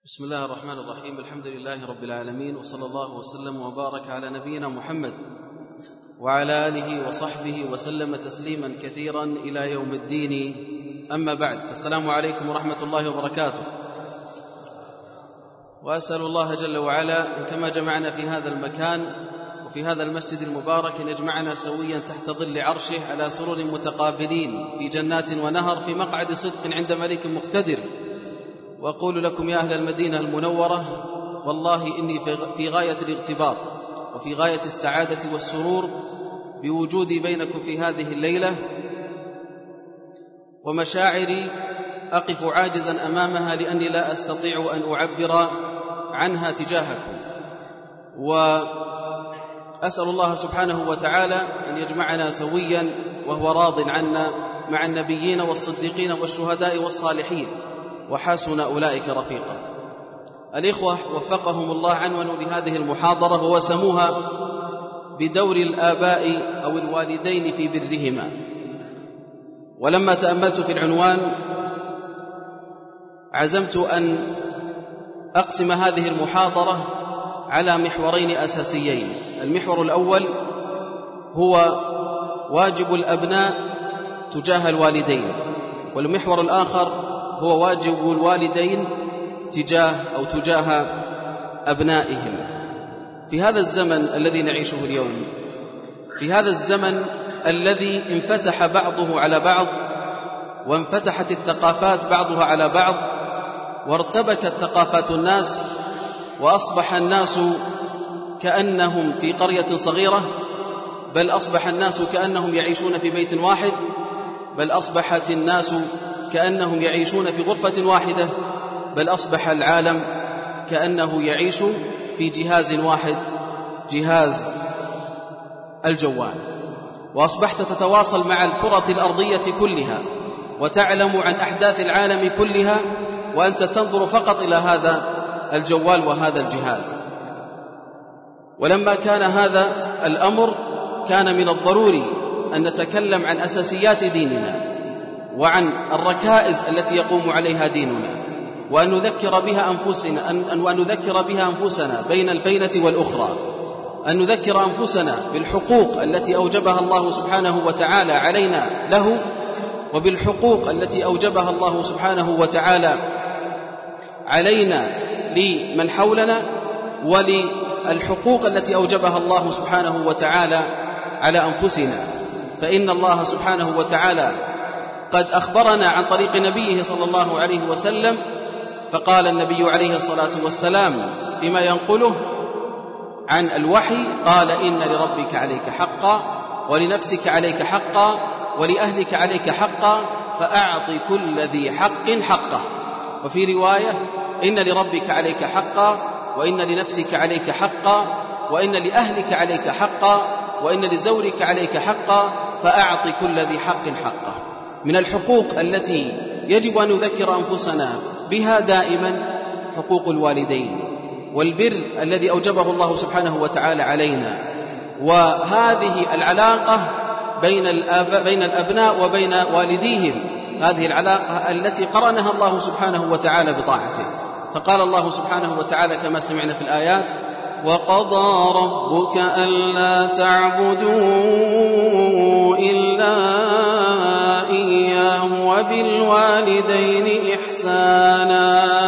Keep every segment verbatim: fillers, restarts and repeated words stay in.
بسم الله الرحمن الرحيم. الحمد لله رب العالمين، وصلى الله وسلم وبارك على نبينا محمد وعلى آله وصحبه وسلم تسليما كثيرا إلى يوم الدين. أما بعد، السلام عليكم ورحمة الله وبركاته. وأسأل الله جل وعلا كما جمعنا في هذا المكان وفي هذا المسجد المبارك أن يجمعنا سويا تحت ظل عرشه على سرر متقابلين في جنات ونهر في مقعد صدق عند ملك مقتدر. وأقول لكم يا أهل المدينة المنورة، والله إني في غاية الارتباط وفي غاية السعادة والسرور بوجودي بينكم في هذه الليلة، ومشاعري أقف عاجزا أمامها لأني لا أستطيع أن أعبر عنها تجاهكم. وأسأل الله سبحانه وتعالى أن يجمعنا سويا وهو راض عنا مع النبيين والصديقين والشهداء والصالحين، وحسن أولئك رفيقا. الإخوة وفقهم الله عنونوا لهذه المحاضرة ووسموها بدور الآباء أو الوالدين في برهما. ولما تأملت في العنوان عزمت أن أقسم هذه المحاضرة على محورين أساسيين. المحور الأول هو واجب الأبناء تجاه الوالدين، والمحور الآخر هو واجب الوالدين تجاه أو تجاه أبنائهم. في هذا الزمن الذي نعيشه اليوم، في هذا الزمن الذي انفتح بعضه على بعض وانفتحت الثقافات بعضها على بعض وارتبكت ثقافات الناس، وأصبح الناس كأنهم في قرية صغيرة، بل أصبح الناس كأنهم يعيشون في بيت واحد، بل أصبحت الناس كأنهم يعيشون في غرفة واحدة، بل أصبح العالم كأنه يعيش في جهاز واحد، جهاز الجوال. وأصبحت تتواصل مع الكرة الأرضية كلها وتعلم عن أحداث العالم كلها، وأنت تنظر فقط إلى هذا الجوال وهذا الجهاز. ولما كان هذا الأمر كان من الضروري أن نتكلم عن أساسيات ديننا وعن الركائز التي يقوم عليها ديننا، وأن نذكر بها أنفسنا أن وأن نذكر بها أنفسنا بين الفينة والأخرى، أن نذكر أنفسنا بالحقوق التي أوجبها الله سبحانه وتعالى علينا له، وبالحقوق التي أوجبها الله سبحانه وتعالى علينا لمن حولنا، وللحقوق التي أوجبها الله سبحانه وتعالى على أنفسنا. فإن الله سبحانه وتعالى قد أخبرنا عن طريق نبيه صلى الله عليه وسلم، فقال النبي عليه الصلاة والسلام فيما ينقله عن الوحي، قال: إن لربك عليك حقا، ولنفسك عليك حقا، ولأهلك عليك حقا، فأعط كل ذي حق حقه. وفي رواية: إن لربك عليك حقا، وإن لنفسك عليك حقا، وإن لأهلك عليك حقا، وإن لزوجك عليك حقا، فأعط كل ذي حق حقه. من الحقوق التي يجب أن نذكر أنفسنا بها دائما حقوق الوالدين والبر الذي أوجبه الله سبحانه وتعالى علينا، وهذه العلاقة بين الآباء بين الأبناء وبين والديهم، هذه العلاقة التي قرنها الله سبحانه وتعالى بطاعته. فقال الله سبحانه وتعالى كما سمعنا في الآيات: وقضى ربك ألا تعبدوا إلا إياه وبالوالدين إحسانا.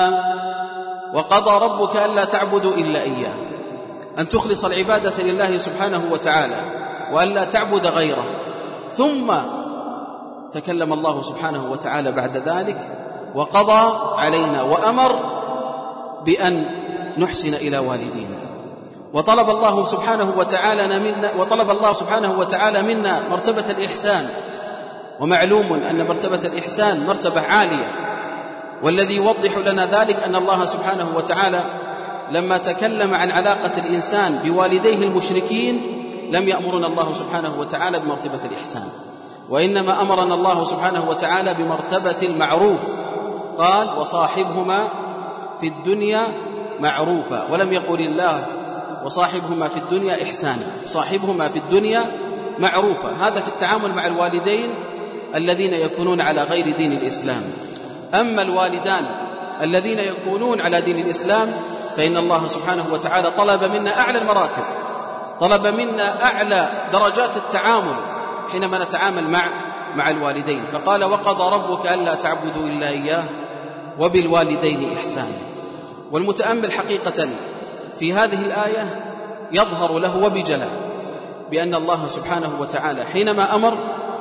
وقضى ربك ألا تعبدوا إلا إياه، أن تخلص العبادة لله سبحانه وتعالى وألا تعبد غيره. ثم تكلم الله سبحانه وتعالى بعد ذلك وقضى علينا وأمر بأن نحسن إلى والدينا، وطلب الله سبحانه وتعالى منا وطلب الله سبحانه وتعالى منا مرتبة الإحسان. ومعلوم أن مرتبة الإحسان مرتبة عالية، والذي يوضح لنا ذلك أن الله سبحانه وتعالى لما تكلم عن علاقة الإنسان بوالديه المشركين لم يأمرنا الله سبحانه وتعالى بمرتبة الإحسان، وإنما أمرنا الله سبحانه وتعالى بمرتبة المعروف. قال: وصاحبهما في الدنيا معروفا، ولم يقل الله وصاحبهما في الدنيا إحسانا، صاحبهما في الدنيا معروفا. هذا في التعامل مع الوالدين الذين يكونون على غير دين الإسلام. أما الوالدان الذين يكونون على دين الإسلام، فإن الله سبحانه وتعالى طلب منا أعلى المراتب، طلب منا أعلى درجات التعامل حينما نتعامل مع مع الوالدين، فقال وقضى ربك ألا تعبدوا إلا إياه وبالوالدين إحسانا. والمتأمل حقيقة في هذه الآية يظهر له وبجلاء بأن الله سبحانه وتعالى حينما أمر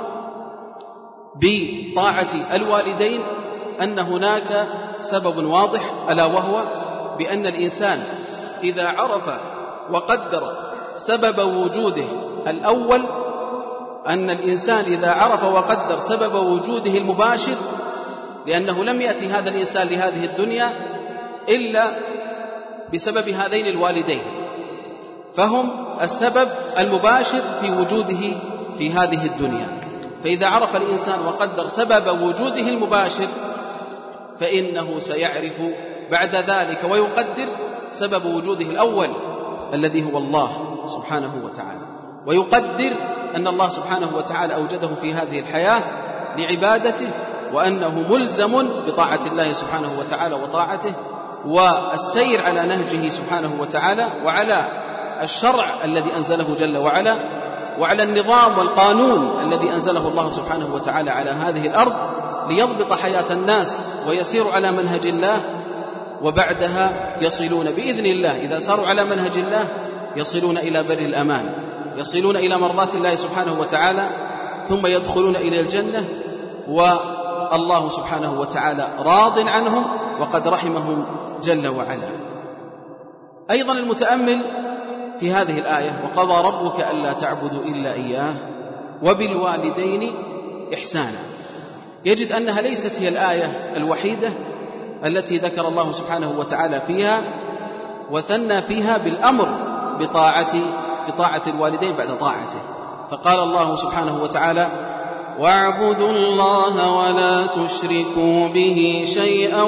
بطاعة الوالدين أن هناك سبب واضح، ألا وهو بأن الإنسان إذا عرف وقدر سبب وجوده الأول، أن الإنسان إذا عرف وقدر سبب وجوده المباشر، لأنه لم يأتي هذا الإنسان لهذه الدنيا إلا بسبب هذين الوالدين، فهم السبب المباشر في وجوده في هذه الدنيا. فإذا عرف الإنسان وقدر سبب وجوده المباشر فإنه سيعرف بعد ذلك ويقدر سبب وجوده الأول الذي هو الله سبحانه وتعالى، ويقدر أن الله سبحانه وتعالى أوجده في هذه الحياة لعبادته، وأنه ملزم بطاعة الله سبحانه وتعالى وطاعته والسير على نهجه سبحانه وتعالى، وعلى الشرع الذي أنزله جل وعلا، وعلى النظام والقانون الذي أنزله الله سبحانه وتعالى على هذه الأرض ليضبط حياة الناس ويسيروا على منهج الله، وبعدها يصلون بإذن الله إذا ساروا على منهج الله يصلون إلى بر الأمان، يصلون إلى مرضاة الله سبحانه وتعالى، ثم يدخلون إلى الجنة والله سبحانه وتعالى راض عنهم وقد رحمهم جل وعلا. أيضا المتأمل في هذه الآية وقضى ربك ألا تعبدوا إلا إياه وبالوالدين إحسانا، يجد أنها ليست هي الآية الوحيدة التي ذكر الله سبحانه وتعالى فيها وثنى فيها بالأمر بطاعة بطاعة الوالدين بعد طاعته، فقال الله سبحانه وتعالى واعبدوا الله ولا تشركوا به شيئا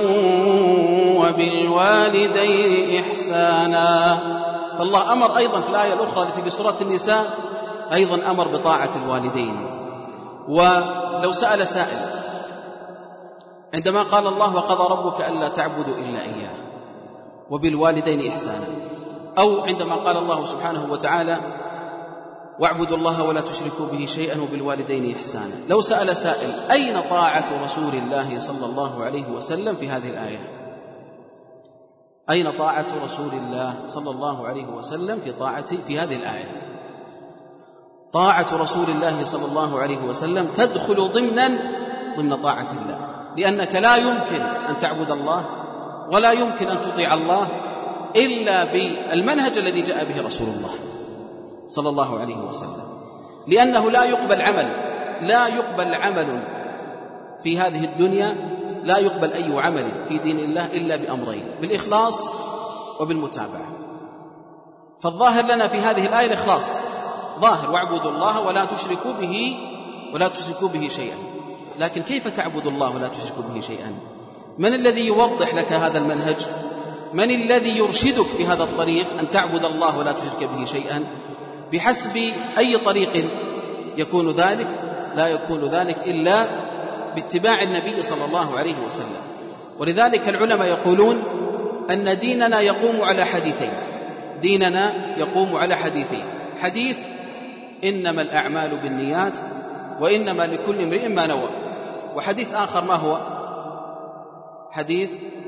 وبالوالدين إحسانا. فالله أمر أيضا في الآية الأخرى التي بسورة النساء أيضا أمر بطاعة الوالدين. ولو سأل سائل عندما قال الله وقضى ربك ألا تعبدوا إلا إياه وبالوالدين إحسانا، أو عندما قال الله سبحانه وتعالى واعبدوا الله ولا تشركوا به شيئا وبالوالدين إحسانا، لو سأل سائل أين طاعة رسول الله صلى الله عليه وسلم في هذه الآية؟ أين طاعة رسول الله صلى الله عليه وسلم في طاعة في هذه الآية؟ طاعة رسول الله صلى الله عليه وسلم تدخل ضمنا ضمن طاعة الله، لأنك لا يمكن أن تعبد الله ولا يمكن أن تطيع الله إلا بالمنهج الذي جاء به رسول الله صلى الله عليه وسلم، لأنه لا يقبل عمل لا يقبل عمل في هذه الدنيا لا يقبل أي عمل في دين الله إلا بأمرين: بالإخلاص وبالمتابعة. فالظاهر لنا في هذه الآية الإخلاص ظاهر، واعبدوا الله ولا تشركوا به ولا تشركوا به شيئا. لكن كيف تعبد الله ولا تشركوا به شيئا؟ من الذي يوضح لك هذا المنهج؟ من الذي يرشدك في هذا الطريق أن تعبد الله ولا تشرك به شيئا؟ بحسب أي طريق يكون ذلك؟ لا يكون ذلك إلا باتباع النبي صلى الله عليه وسلم. ولذلك العلماء يقولون أن ديننا يقوم على حديثين ديننا يقوم على حديثين حديث إنما الأعمال بالنيات وإنما لكل امرئ ما نوى، وحديث آخر ما هو؟ حديث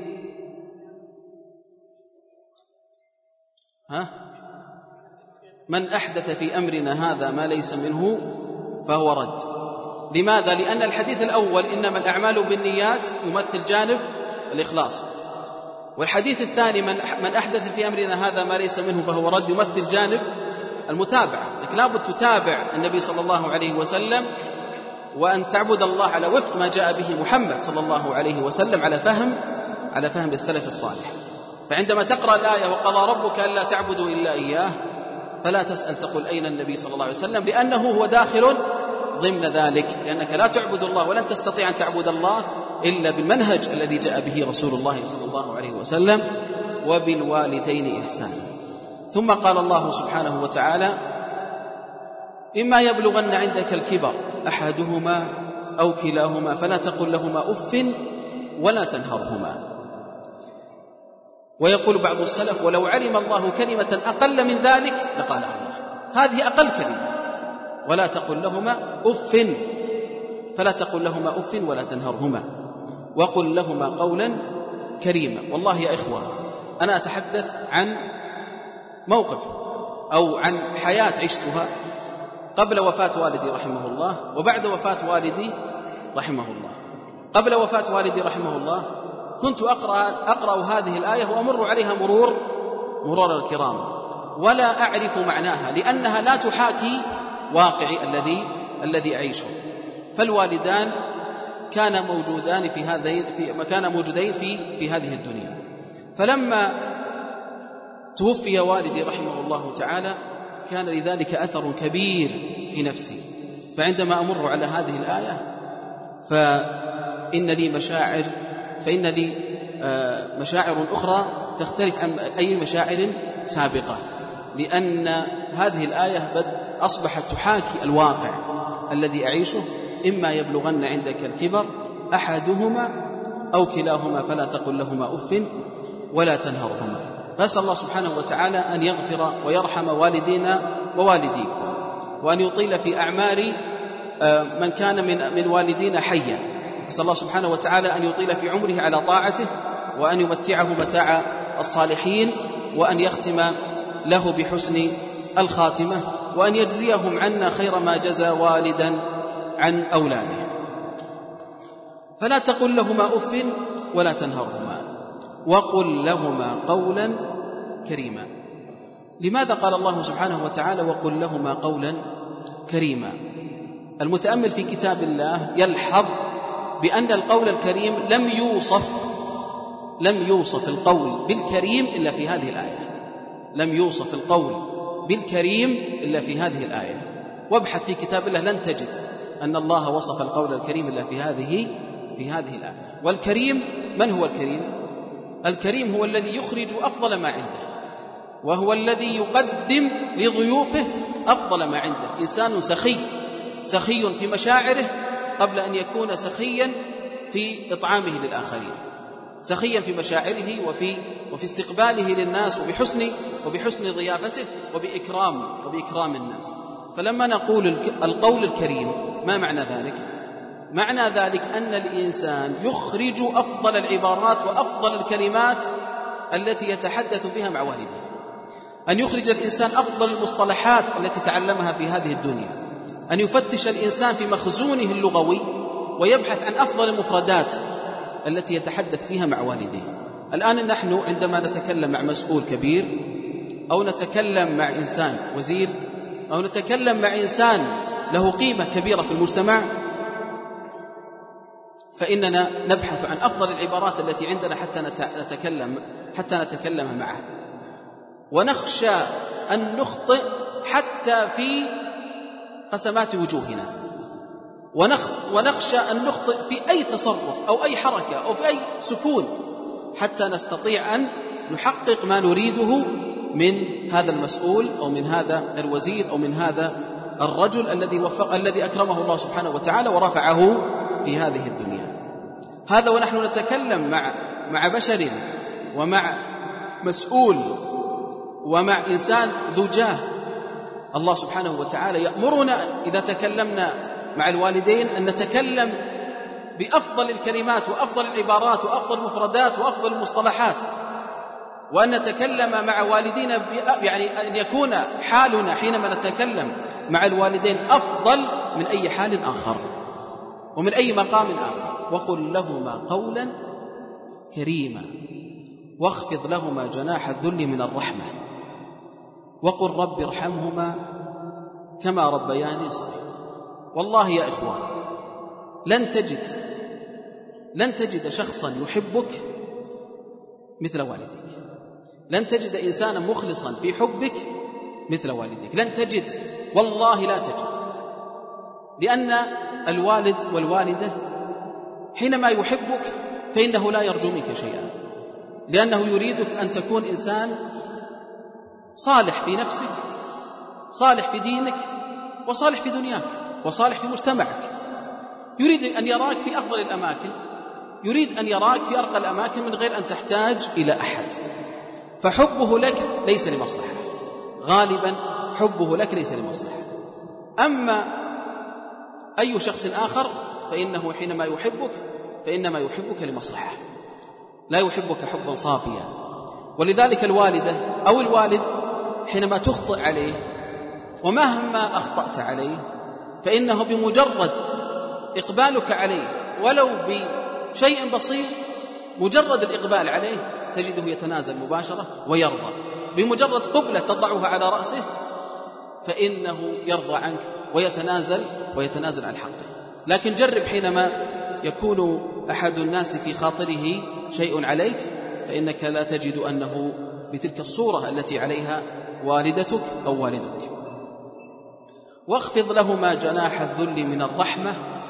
ها من أحدث في أمرنا هذا ما ليس منه فهو رد. لماذا؟ لأن الحديث الأول إنما الأعمال بالنيات يمثل جانب الإخلاص، والحديث الثاني من من أحدث في أمرنا هذا ما ليس منه فهو رد يمثل جانب المتابعة. لكن لابد تتابع النبي صلى الله عليه وسلم، وأن تعبد الله على وفق ما جاء به محمد صلى الله عليه وسلم على فهم على فهم السلف الصالح. فعندما تقرأ الآية وقضى ربك ألا تعبدوا إلا إياه فلا تسأل تقول أين النبي صلى الله عليه وسلم، لأنه هو داخل ضمن ذلك، لأنك لا تعبد الله ولن تستطيع أن تعبد الله إلا بالمنهج الذي جاء به رسول الله صلى الله عليه وسلم. وبالوالدين إحسانا. ثم قال الله سبحانه وتعالى إما يبلغن عندك الكبر أحدهما أو كلاهما فلا تقل لهما أف ولا تنهرهما. ويقول بعض السلف: ولو علم الله كلمة أقل من ذلك لقالها الله. هذه أقل كلمة. ولا تقل لهما أف، فلا تقل لهما أف ولا تنهرهما، وقل لهما قولا كريما. والله يا إخوة، أنا أتحدث عن موقف أو عن حياة عشتها قبل وفاة والدي رحمه الله وبعد وفاة والدي رحمه الله. قبل وفاة والدي رحمه الله كنت أقرأ, أقرأ هذه الآية وأمر عليها مرور مرور الكرام، ولا أعرف معناها، لأنها لا تحاكي واقعي الذي الذي أعيشه. فالوالدان كان موجودان في هذين في كان موجودين في في هذه الدنيا. فلما توفي والدي رحمه الله تعالى كان لذلك أثر كبير في نفسي. فعندما أمر على هذه الآية فإن لي مشاعر فإن لي مشاعر أخرى تختلف عن أي مشاعر سابقة، لأن هذه الآية أصبحت تحاكي الواقع الذي أعيشه. إما يبلغن عندك الكبر أحدهما أو كلاهما فلا تقل لهما أف ولا تنهرهما. فأسأل الله سبحانه وتعالى أن يغفر ويرحم والدينا ووالديكم، وأن يطيل في أعمار من كان من من والدينا حيا. أسأل الله سبحانه وتعالى أن يطيل في عمره على طاعته، وأن يمتعه متاع الصالحين، وأن يختم له بحسن الخاتمة، وأن يجزيهم عنا خير ما جزى والدا عن أولاده. فلا تقل لهما أف ولا تنهرهما، وقل لهما قولا كريما. لماذا قال الله سبحانه وتعالى وقل لهما قولا كريما؟ المتأمل في كتاب الله يلحظ بأن القول الكريم لم يوصف لم يوصف القول بالكريم إلا في هذه الآية. لم يوصف القول بالكريم إلا في هذه الآية. وابحث في كتاب الله لن تجد أن الله وصف القول الكريم إلا في هذه في هذه الآية. والكريم من هو الكريم؟ الكريم هو الذي يخرج أفضل ما عنده، وهو الذي يقدم لضيوفه أفضل ما عنده. إنسان سخي سخي في مشاعره قبل أن يكون سخيا في إطعامه للآخرين، سخيا في مشاعره وفي وفي استقباله للناس، وبحسن وبحسن ضيافته وبإكرام وبإكرام الناس. فلما نقول القول الكريم ما معنى ذلك؟ معنى ذلك أن الإنسان يخرج أفضل العبارات وأفضل الكلمات التي يتحدث فيها مع والده، أن يخرج الإنسان أفضل المصطلحات التي تعلمها في هذه الدنيا، أن يفتش الإنسان في مخزونه اللغوي ويبحث عن أفضل المفردات التي يتحدث فيها مع والديه. الآن نحن عندما نتكلم مع مسؤول كبير، أو نتكلم مع إنسان وزير، أو نتكلم مع إنسان له قيمة كبيرة في المجتمع، فإننا نبحث عن أفضل العبارات التي عندنا حتى نتكلم حتى نتكلم معه، ونخشى أن نخطئ حتى في قسمات وجوهنا، ونخشى أن نخطئ في أي تصرف أو أي حركة أو في أي سكون حتى نستطيع أن نحقق ما نريده من هذا المسؤول أو من هذا الوزير أو من هذا الرجل الذي وفق الذي أكرمه الله سبحانه وتعالى ورفعه في هذه الدنيا. هذا ونحن نتكلم مع مع بشر ومع مسؤول ومع إنسان ذو جاه. الله سبحانه وتعالى يأمرنا إذا تكلمنا مع الوالدين أن نتكلم بأفضل الكلمات وأفضل العبارات وأفضل المفردات وأفضل المصطلحات، وأن نتكلم مع والدينا يعني أن يكون حالنا حينما نتكلم مع الوالدين أفضل من أي حال آخر ومن أي مقام آخر. وقل لهما قولا كريما واخفض لهما جناح الذل من الرحمة وقل رب ارحمهما كما ربياني صغيرا. والله يا إخوان، لن تجد لن تجد شخصا يحبك مثل والديك، لن تجد إنسانا مخلصا في حبك مثل والديك، لن تجد، والله لا تجد. لأن الوالد والوالدة حينما يحبك فإنه لا يرجو منك شيئا، لأنه يريدك أن تكون إنسان صالح في نفسك، صالح في دينك، وصالح في دنياك، وصالح في مجتمعك. يريد أن يراك في أفضل الأماكن، يريد أن يراك في أرقى الأماكن من غير أن تحتاج إلى أحد. فحبه لك ليس لمصلحة، غالبا حبه لك ليس لمصلحة. أما أي شخص آخر فإنه حينما يحبك فإنما يحبك لمصلحة، لا يحبك حبا صافيا. ولذلك الوالدة أو الوالد حينما تخطئ عليه ومهما أخطأت عليه فإنه بمجرد إقبالك عليه ولو بشيء بسيط، مجرد الإقبال عليه تجده يتنازل مباشرة ويرضى، بمجرد قبلة تضعها على رأسه فإنه يرضى عنك ويتنازل ويتنازل عن حقه. لكن جرب حينما يكون أحد الناس في خاطره شيء عليك فإنك لا تجد أنه بتلك الصورة التي عليها والدتك أو والدك. واخفض لهما جناح الذل من الرحمة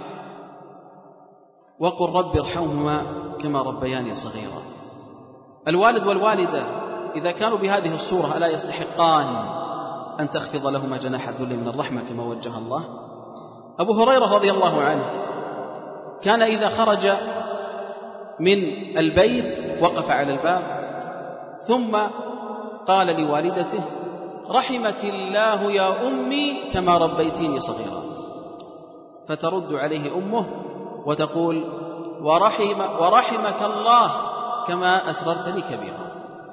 وقل رب ارحمهما كما ربياني صغيرا. الوالد والوالدة إذا كانوا بهذه الصورة ألا يستحقان أن تخفض لهما جناح الذل من الرحمة كما وجه الله؟ أبو هريرة رضي الله عنه كان إذا خرج من البيت وقف على الباب ثم قال لوالدته رحمك الله يا أمي كما ربيتيني صغيرا، فترد عليه أمه وتقول ورحم ورحمك الله كما أسررتني كبيرا.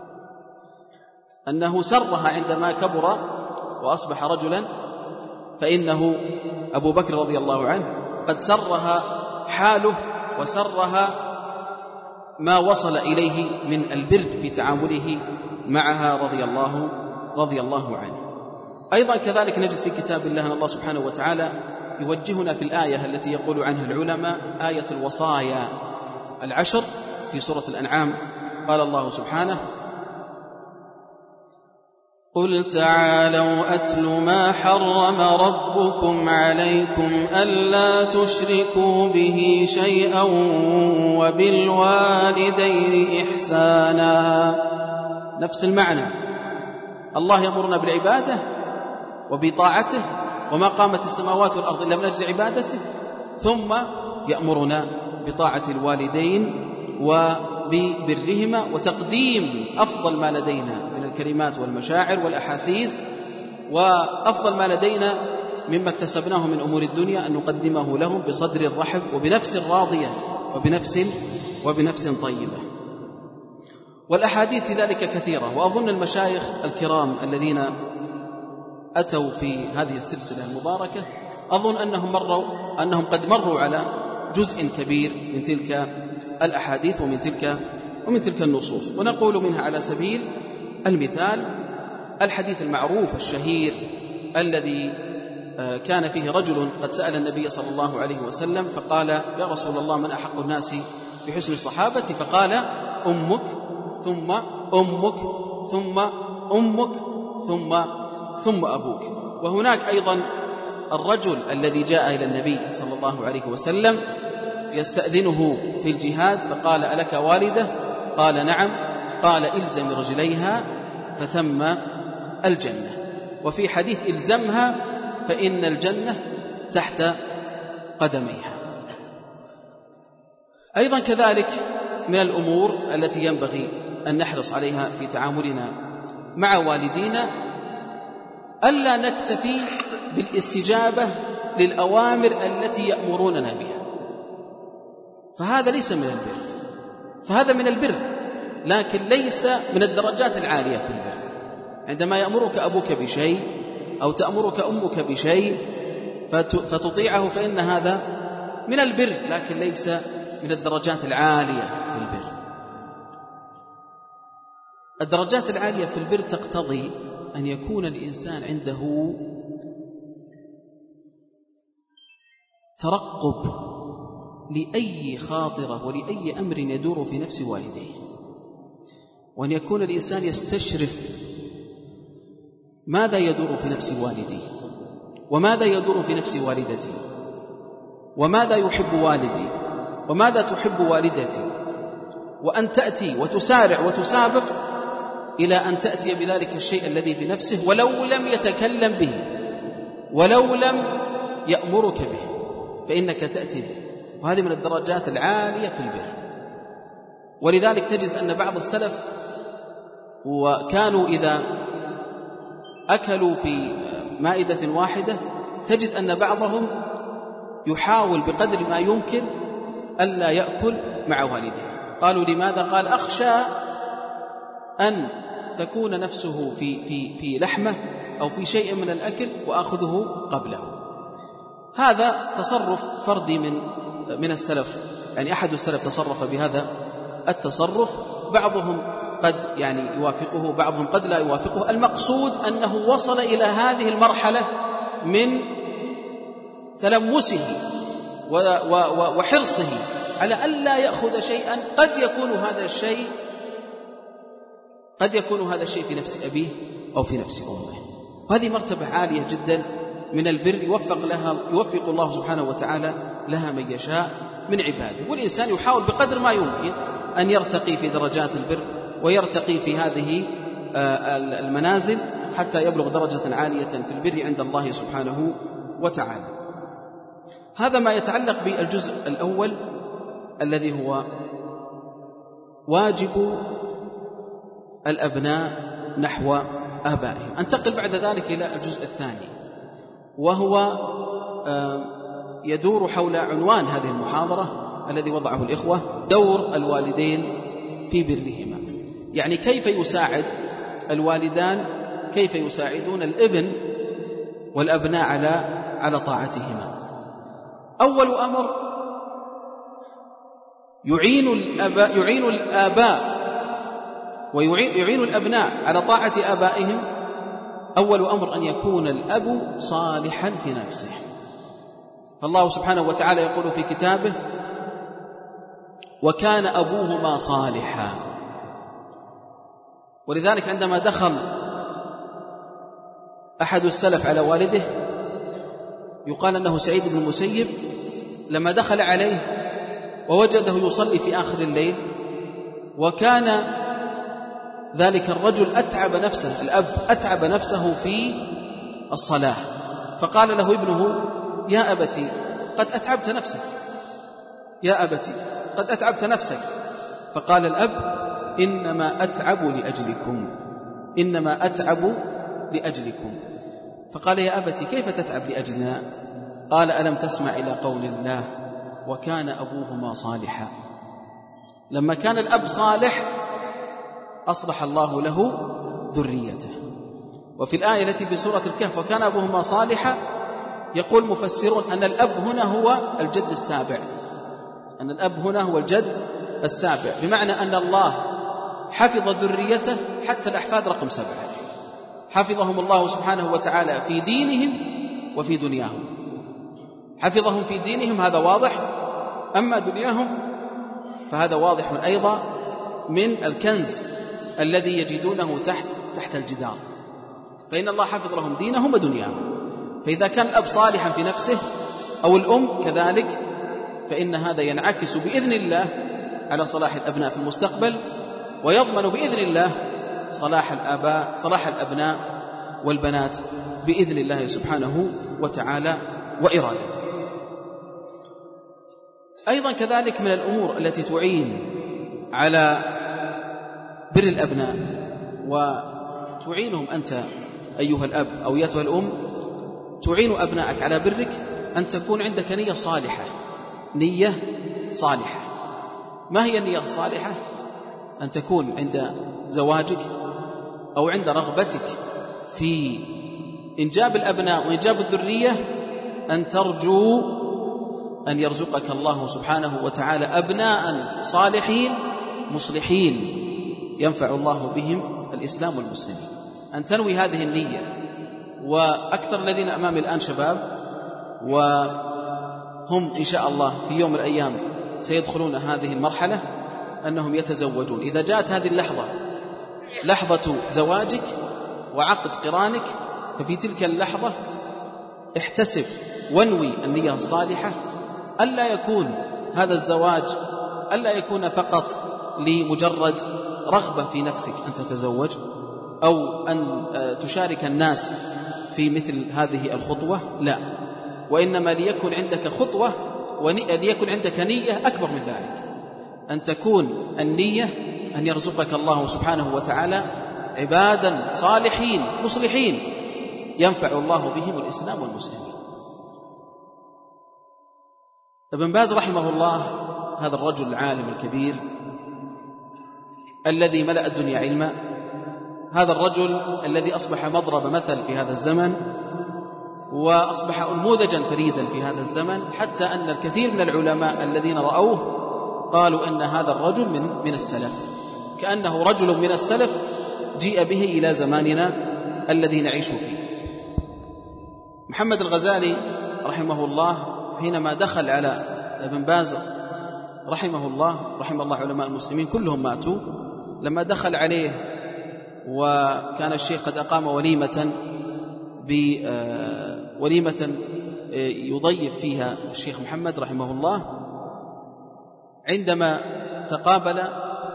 أنه سرها عندما كبر وأصبح رجلا، فإنه أبو بكر رضي الله عنه قد سرها حاله وسرها ما وصل إليه من البر في تعامله معها رضي الله رضي الله عنه. أيضا كذلك نجد في كتاب الله أن الله سبحانه وتعالى يوجهنا في الآية التي يقول عنها العلماء آية الوصايا العشر في سورة الأنعام. قال الله سبحانه قل تعالوا أتل ما حرم ربكم عليكم ألا تشركوا به شيئا وبالوالدين إحسانا. نفس المعنى، الله يأمرنا بالعبادة وبطاعته وما قامت السماوات والأرض إلا من أجل عبادته، ثم يأمرنا بطاعة الوالدين وببرهما وتقديم أفضل ما لدينا من الكلمات والمشاعر والأحاسيس وأفضل ما لدينا مما اكتسبناه من أمور الدنيا أن نقدمه لهم بصدر رحب وبنفس راضية وبنفس وبنفس طيبة. والأحاديث في ذلك كثيرة، وأظن المشايخ الكرام الذين أتوا في هذه السلسلة المباركة أظن أنهم مروا أنهم قد مروا على جزء كبير من تلك الأحاديث ومن تلك ومن تلك النصوص. ونقول منها على سبيل المثال الحديث المعروف الشهير الذي كان فيه رجل قد سأل النبي صلى الله عليه وسلم فقال يا رسول الله من أحق الناس بحسن الصحابة؟ فقال أمك ثم أمك ثم أمك ثم ثم أبوك. وهناك أيضا الرجل الذي جاء إلى النبي صلى الله عليه وسلم يستأذنه في الجهاد فقال ألك والدة؟ قال نعم. قال إلزم رجليها فثم الجنة. وفي حديث إلزمها فإن الجنة تحت قدميها. أيضا كذلك من الأمور التي ينبغي أن نحرص عليها في تعاملنا مع والدينا ألا نكتفي بالاستجابة للأوامر التي يأمروننا بها، فهذا ليس من البر، فهذا من البر لكن ليس من الدرجات العالية في البر. عندما يأمرك أبوك بشيء أو تأمرك أمك بشيء فتطيعه فإن هذا من البر لكن ليس من الدرجات العالية في البر. الدرجات العالية في البر تقتضي أن يكون الإنسان عنده ترقب لأي خاطرة ولأي أمر يدور في نفس والديه، وأن يكون الإنسان يستشرف ماذا يدور في نفس والدي وماذا يدور في نفس والدتي وماذا يحب والدي وماذا تحب والدتي، وأن تأتي وتسارع وتسابق إلى أن تأتي بذلك الشيء الذي في نفسه ولو لم يتكلم به ولو لم يأمرك به فإنك تأتي به، وهذه من الدرجات العالية في البر. ولذلك تجد أن بعض السلف وكانوا إذا أكلوا في مائدة واحدة تجد أن بعضهم يحاول بقدر ما يمكن ألا يأكل مع والده. قالوا لماذا؟ قال أخشى أن تكون نفسه في, في, في لحمة أو في شيء من الأكل وأخذه قبله. هذا تصرف فردي من, من السلف، يعني أحد السلف تصرف بهذا التصرف، بعضهم قد يعني يوافقه، بعضهم قد لا يوافقه. المقصود أنه وصل إلى هذه المرحلة من تلمسه وحرصه على ألا يأخذ شيئا قد يكون هذا الشيء قد يكون هذا الشيء في نفس أبيه أو في نفس أمه. وهذه مرتبة عالية جدا من البر يوفق لها يوفق الله سبحانه وتعالى لها من يشاء من عباده. والإنسان يحاول بقدر ما يمكن أن يرتقي في درجات البر ويرتقي في هذه المنازل حتى يبلغ درجة عالية في البر عند الله سبحانه وتعالى. هذا ما يتعلق بالجزء الأول الذي هو واجب الأبناء نحو آبائهم. أنتقل بعد ذلك إلى الجزء الثاني، وهو يدور حول عنوان هذه المحاضرة الذي وضعه الإخوة: دور الوالدين في برهما. يعني كيف يساعد الوالدان، كيف يساعدون الابن والأبناء على على طاعتهما. أول أمر يعين الآباء يعين الآباء ويعين الأبناء على طاعة آبائهم. أول أمر أن يكون الأب صالحا في نفسه. فالله سبحانه وتعالى يقول في كتابه: وكان أبوهما صالحا. ولذلك عندما دخل أحد السلف على والده، يقال أنه سعيد بن المسيب، لما دخل عليه ووجده يصلي في آخر الليل، وكان ذلك الرجل أتعب نفسه، الأب أتعب نفسه في الصلاة، فقال له ابنه: يا أبتي قد أتعبت نفسك، يا أبتي قد أتعبت نفسك. فقال الأب: إنما أتعب لأجلكم، إنما أتعب لأجلكم. فقال: يا أبتي كيف تتعب لأجلنا؟ قال: ألم تسمع إلى قول الله: وكان أبوهما صالحا. لما كان الأب صالح أصلح الله له ذريته. وفي الآية التي في سورة الكهف: وكان أبوهما صالحا، يقول مفسرون أن الأب هنا هو الجد السابع، أن الأب هنا هو الجد السابع، بمعنى أن الله حفظ ذريته حتى الأحفاد رقم سبعة، حفظهم الله سبحانه وتعالى في دينهم وفي دنياهم. حفظهم في دينهم هذا واضح، أما دنياهم فهذا واضح أيضا من الكنز الذي يجدونه تحت تحت الجدار. فإن الله حفظ لهم دينهم ودنياهم. فإذا كان الأب صالحا في نفسه أو الأم كذلك، فإن هذا ينعكس بإذن الله على صلاح الأبناء في المستقبل، ويضمن بإذن الله صلاح الآباء صلاح الأبناء والبنات بإذن الله سبحانه وتعالى وإرادته. أيضا كذلك من الأمور التي تعين على بر الأبناء وتعينهم أنت أيها الأب أو أيتها الأم، تعين أبنائك على برك أن تكون عندك نية صالحة. نية صالحة. ما هي النية الصالحة؟ أن تكون عند زواجك أو عند رغبتك في إنجاب الأبناء وإنجاب الذرية أن ترجو أن يرزقك الله سبحانه وتعالى أبناء صالحين مصلحين ينفع الله بهم الإسلام والمسلمين. أن تنوي هذه النية. وأكثر الذين أمامي الآن شباب، وهم إن شاء الله في يوم من الأيام سيدخلون هذه المرحلة أنهم يتزوجون. إذا جاءت هذه اللحظة، لحظة زواجك وعقد قرانك، ففي تلك اللحظة احتسب وانوي النية الصالحة، ألا يكون هذا الزواج ألا يكون فقط لمجرد رغبة في نفسك أن تتزوج أو أن تشارك الناس في مثل هذه الخطوة، لا، وإنما ليكن عندك خطوة وليكن عندك نية أكبر من ذلك، أن تكون النية أن يرزقك الله سبحانه وتعالى عبادا صالحين مصلحين ينفع الله بهم الإسلام والمسلمين. ابن باز رحمه الله هذا الرجل العالم الكبير الذي ملأ الدنيا علما، هذا الرجل الذي أصبح مضرب مثل في هذا الزمن وأصبح أنموذجا فريدا في هذا الزمن، حتى أن الكثير من العلماء الذين رأوه قالوا أن هذا الرجل من من السلف، كأنه رجل من السلف جيء به إلى زماننا الذي نعيش فيه. محمد الغزالي رحمه الله حينما دخل على ابن باز رحمه الله، رحم الله علماء المسلمين كلهم ماتوا، لما دخل عليه وكان الشيخ قد أقام وليمة بوليمة يضيف فيها الشيخ محمد رحمه الله، عندما تقابل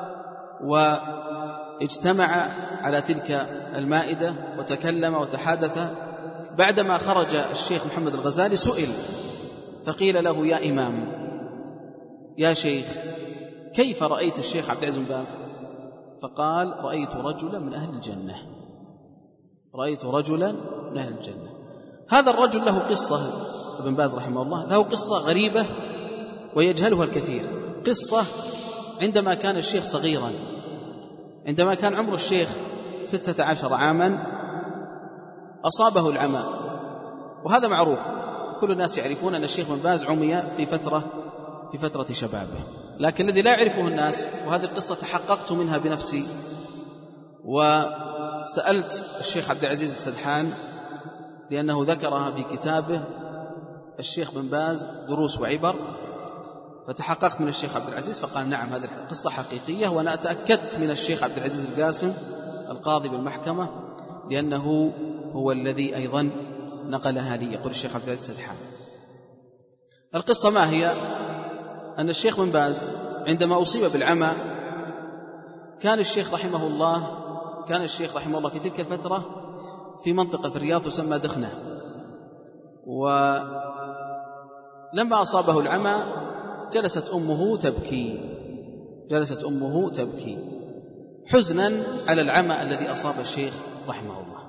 واجتمع على تلك المائدة وتكلم وتحادث، بعدما خرج الشيخ محمد الغزالي سئل فقيل له: يا إمام، يا شيخ، كيف رأيت الشيخ عبد العزيز بن باز؟ فقال: رأيت رجلا من أهل الجنة، رأيت رجلا من أهل الجنة. هذا الرجل له قصة، ابن باز رحمه الله له قصة غريبة ويجهلها الكثير. قصة عندما كان الشيخ صغيرا، عندما كان عمر الشيخ ستة عشر عاما أصابه العمى، وهذا معروف، كل الناس يعرفون أن الشيخ بن باز عمي في فترة في فترة شبابه، لكن الذي لا يعرفه الناس، وهذه القصة تحققت منها بنفسي وسألت الشيخ عبد العزيز السدحان لأنه ذكرها في كتابه الشيخ بن باز دروس وعبر، فتحققت من الشيخ عبد العزيز فقال: نعم، هذه القصة حقيقية. وأنا أتأكدت من الشيخ عبد العزيز القاسم القاضي بالمحكمة لأنه هو الذي أيضا نقلها لي، يقول الشيخ عبد العزيز السدحان. القصة ما هي؟ أن الشيخ بن باز عندما أصيب بالعمى كان الشيخ رحمه الله كان الشيخ رحمه الله في تلك الفترة في منطقة في الرياض تسمى دخنة، ولما أصابه العمى جلست أمه تبكي جلست أمه تبكي حزنا على العمى الذي أصاب الشيخ رحمه الله.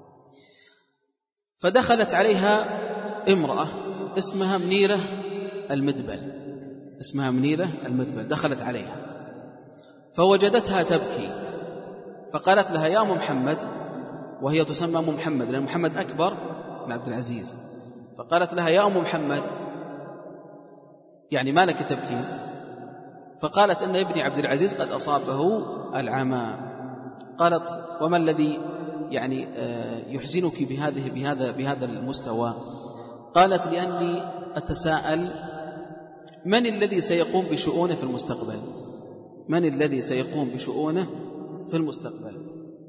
فدخلت عليها امرأة اسمها منيرة المدبل اسمها منيرة المدبل دخلت عليها فوجدتها تبكي، فقالت لها: يا أم محمد، وهي تسمى أم محمد لأن محمد أكبر من عبد العزيز، فقالت لها: يا أم محمد، يعني ما لك تبكين؟ فقالت: أن ابني عبد العزيز قد أصابه العمى. قالت: وما الذي يعني يحزنك بهذه بهذا بهذا المستوى؟ قالت: لأني أتساءل من الذي سيقوم بشؤونه في المستقبل من الذي سيقوم بشؤونه في المستقبل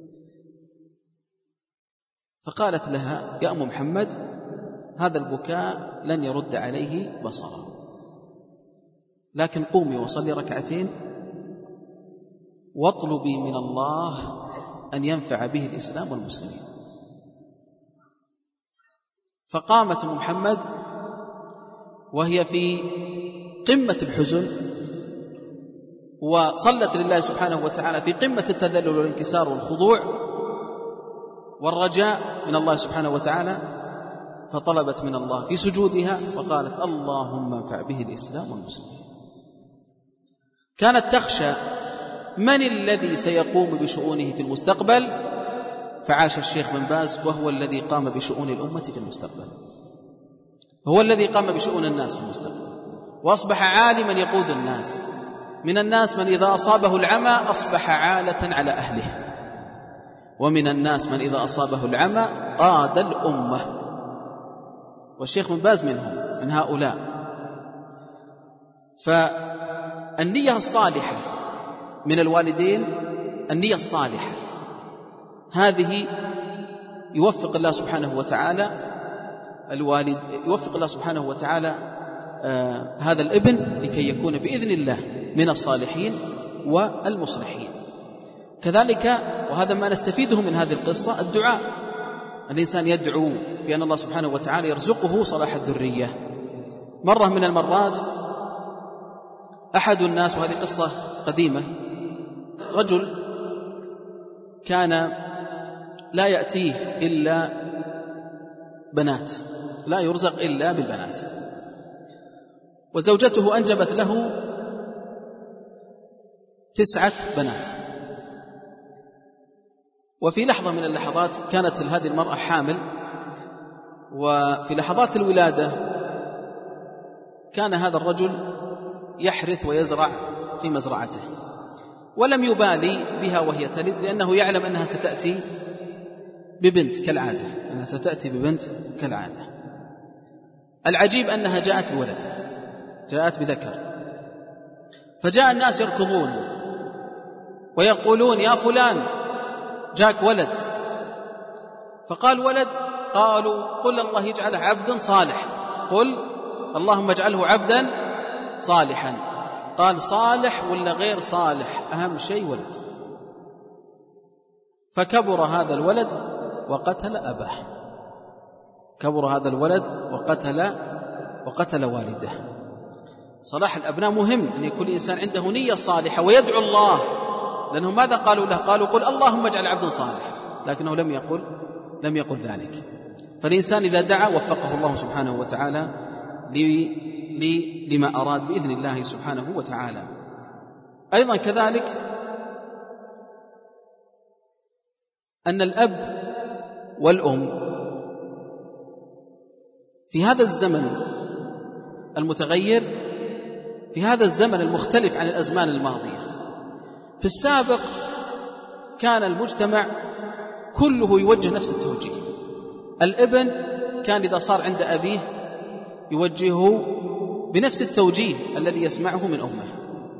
فقالت لها: يا أم محمد، هذا البكاء لن يرد عليه بصرا، لكن قومي وصلي ركعتين واطلبي من الله أن ينفع به الإسلام والمسلمين. فقامت أم محمد وهي في قمة الحزن وصلت لله سبحانه وتعالى في قمة التذلل والانكسار والخضوع والرجاء من الله سبحانه وتعالى، فطلبت من الله في سجودها وقالت: اللهم انفع به الإسلام والمسلمين. كانت تخشى من الذي سيقوم بشؤونه في المستقبل، فعاش الشيخ بن باز وهو الذي قام بشؤون الأمة في المستقبل، هو الذي قام بشؤون الناس في المستقبل، وأصبح عالما يقود الناس. من الناس من إذا أصابه العمى أصبح عالة على أهله، ومن الناس من إذا أصابه العمى قاد الأمة، والشيخ بن باز منهم من هؤلاء. فالنية الصالحة من الوالدين، النية الصالحة هذه يوفق الله سبحانه وتعالى الوالد يوفق الله سبحانه وتعالى آه هذا الابن لكي يكون بإذن الله من الصالحين والمصلحين. كذلك، وهذا ما نستفيده من هذه القصة، الدعاء. الإنسان يدعو بأن الله سبحانه وتعالى يرزقه صلاح الذرية. مرة من المرات أحد الناس، وهذه قصة قديمة، رجل كان لا يأتيه إلا بنات، لا يرزق إلا بالبنات، وزوجته أنجبت له تسعة بنات. وفي لحظة من اللحظات كانت هذه المرأة حامل، وفي لحظات الولادة كان هذا الرجل يحرث ويزرع في مزرعته، ولم يبالي بها وهي تلد، لأنه يعلم أنها ستأتي ببنت كالعادة، أنها ستأتي ببنت كالعادة. العجيب أنها جاءت بولد، جاءت بذكر، فجاء الناس يركضون ويقولون: يا فلان جاك ولد. فقال: ولد؟ قالوا: قل الله يجعله عبدا صالح، قل اللهم اجعله عبدا صالحا. قال: صالح ولا غير صالح؟ أهم شيء ولد. فكبر هذا الولد وقتل أباه، كبر هذا الولد وقتل وقتل والده. صلاح الأبناء مهم، أن يكون الإنسان عنده نية صالحة ويدعو الله، لأنهم ماذا قالوا له؟ قالوا: قل اللهم اجعل عبدا صالح، لكنه لم يقل لم يقل ذلك. فالإنسان إذا دعا وفقه الله سبحانه وتعالى لما أراد بإذن الله سبحانه وتعالى. أيضا كذلك أن الأب والأم في هذا الزمن المتغير، في هذا الزمن المختلف عن الأزمان الماضية، في السابق كان المجتمع كله يوجه نفس التوجيه. الابن كان إذا صار عند أبيه يوجهه بنفس التوجيه الذي يسمعه من أمه،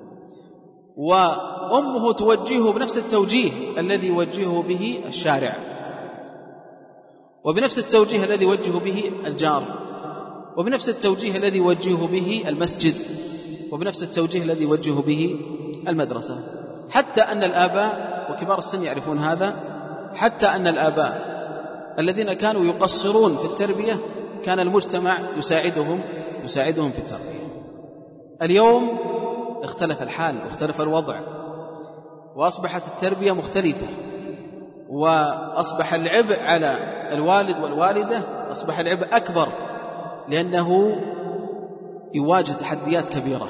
وأمه توجهه بنفس التوجيه الذي يوجهه به الشارع، وبنفس التوجيه الذي يوجه به الجار، وبنفس التوجيه الذي يوجه به المسجد، وبنفس التوجيه الذي يوجه به المدرسة. حتى أن الآباء وكبار السن يعرفون هذا، حتى أن الآباء الذين كانوا يقصرون في التربية كان المجتمع يساعدهم يساعدهم في التربية. اليوم اختلف الحال واختلف الوضع، وأصبحت التربية مختلفة، وأصبح العبء على الوالد والوالدة، أصبح العبء أكبر، لأنه يواجه تحديات كبيرة.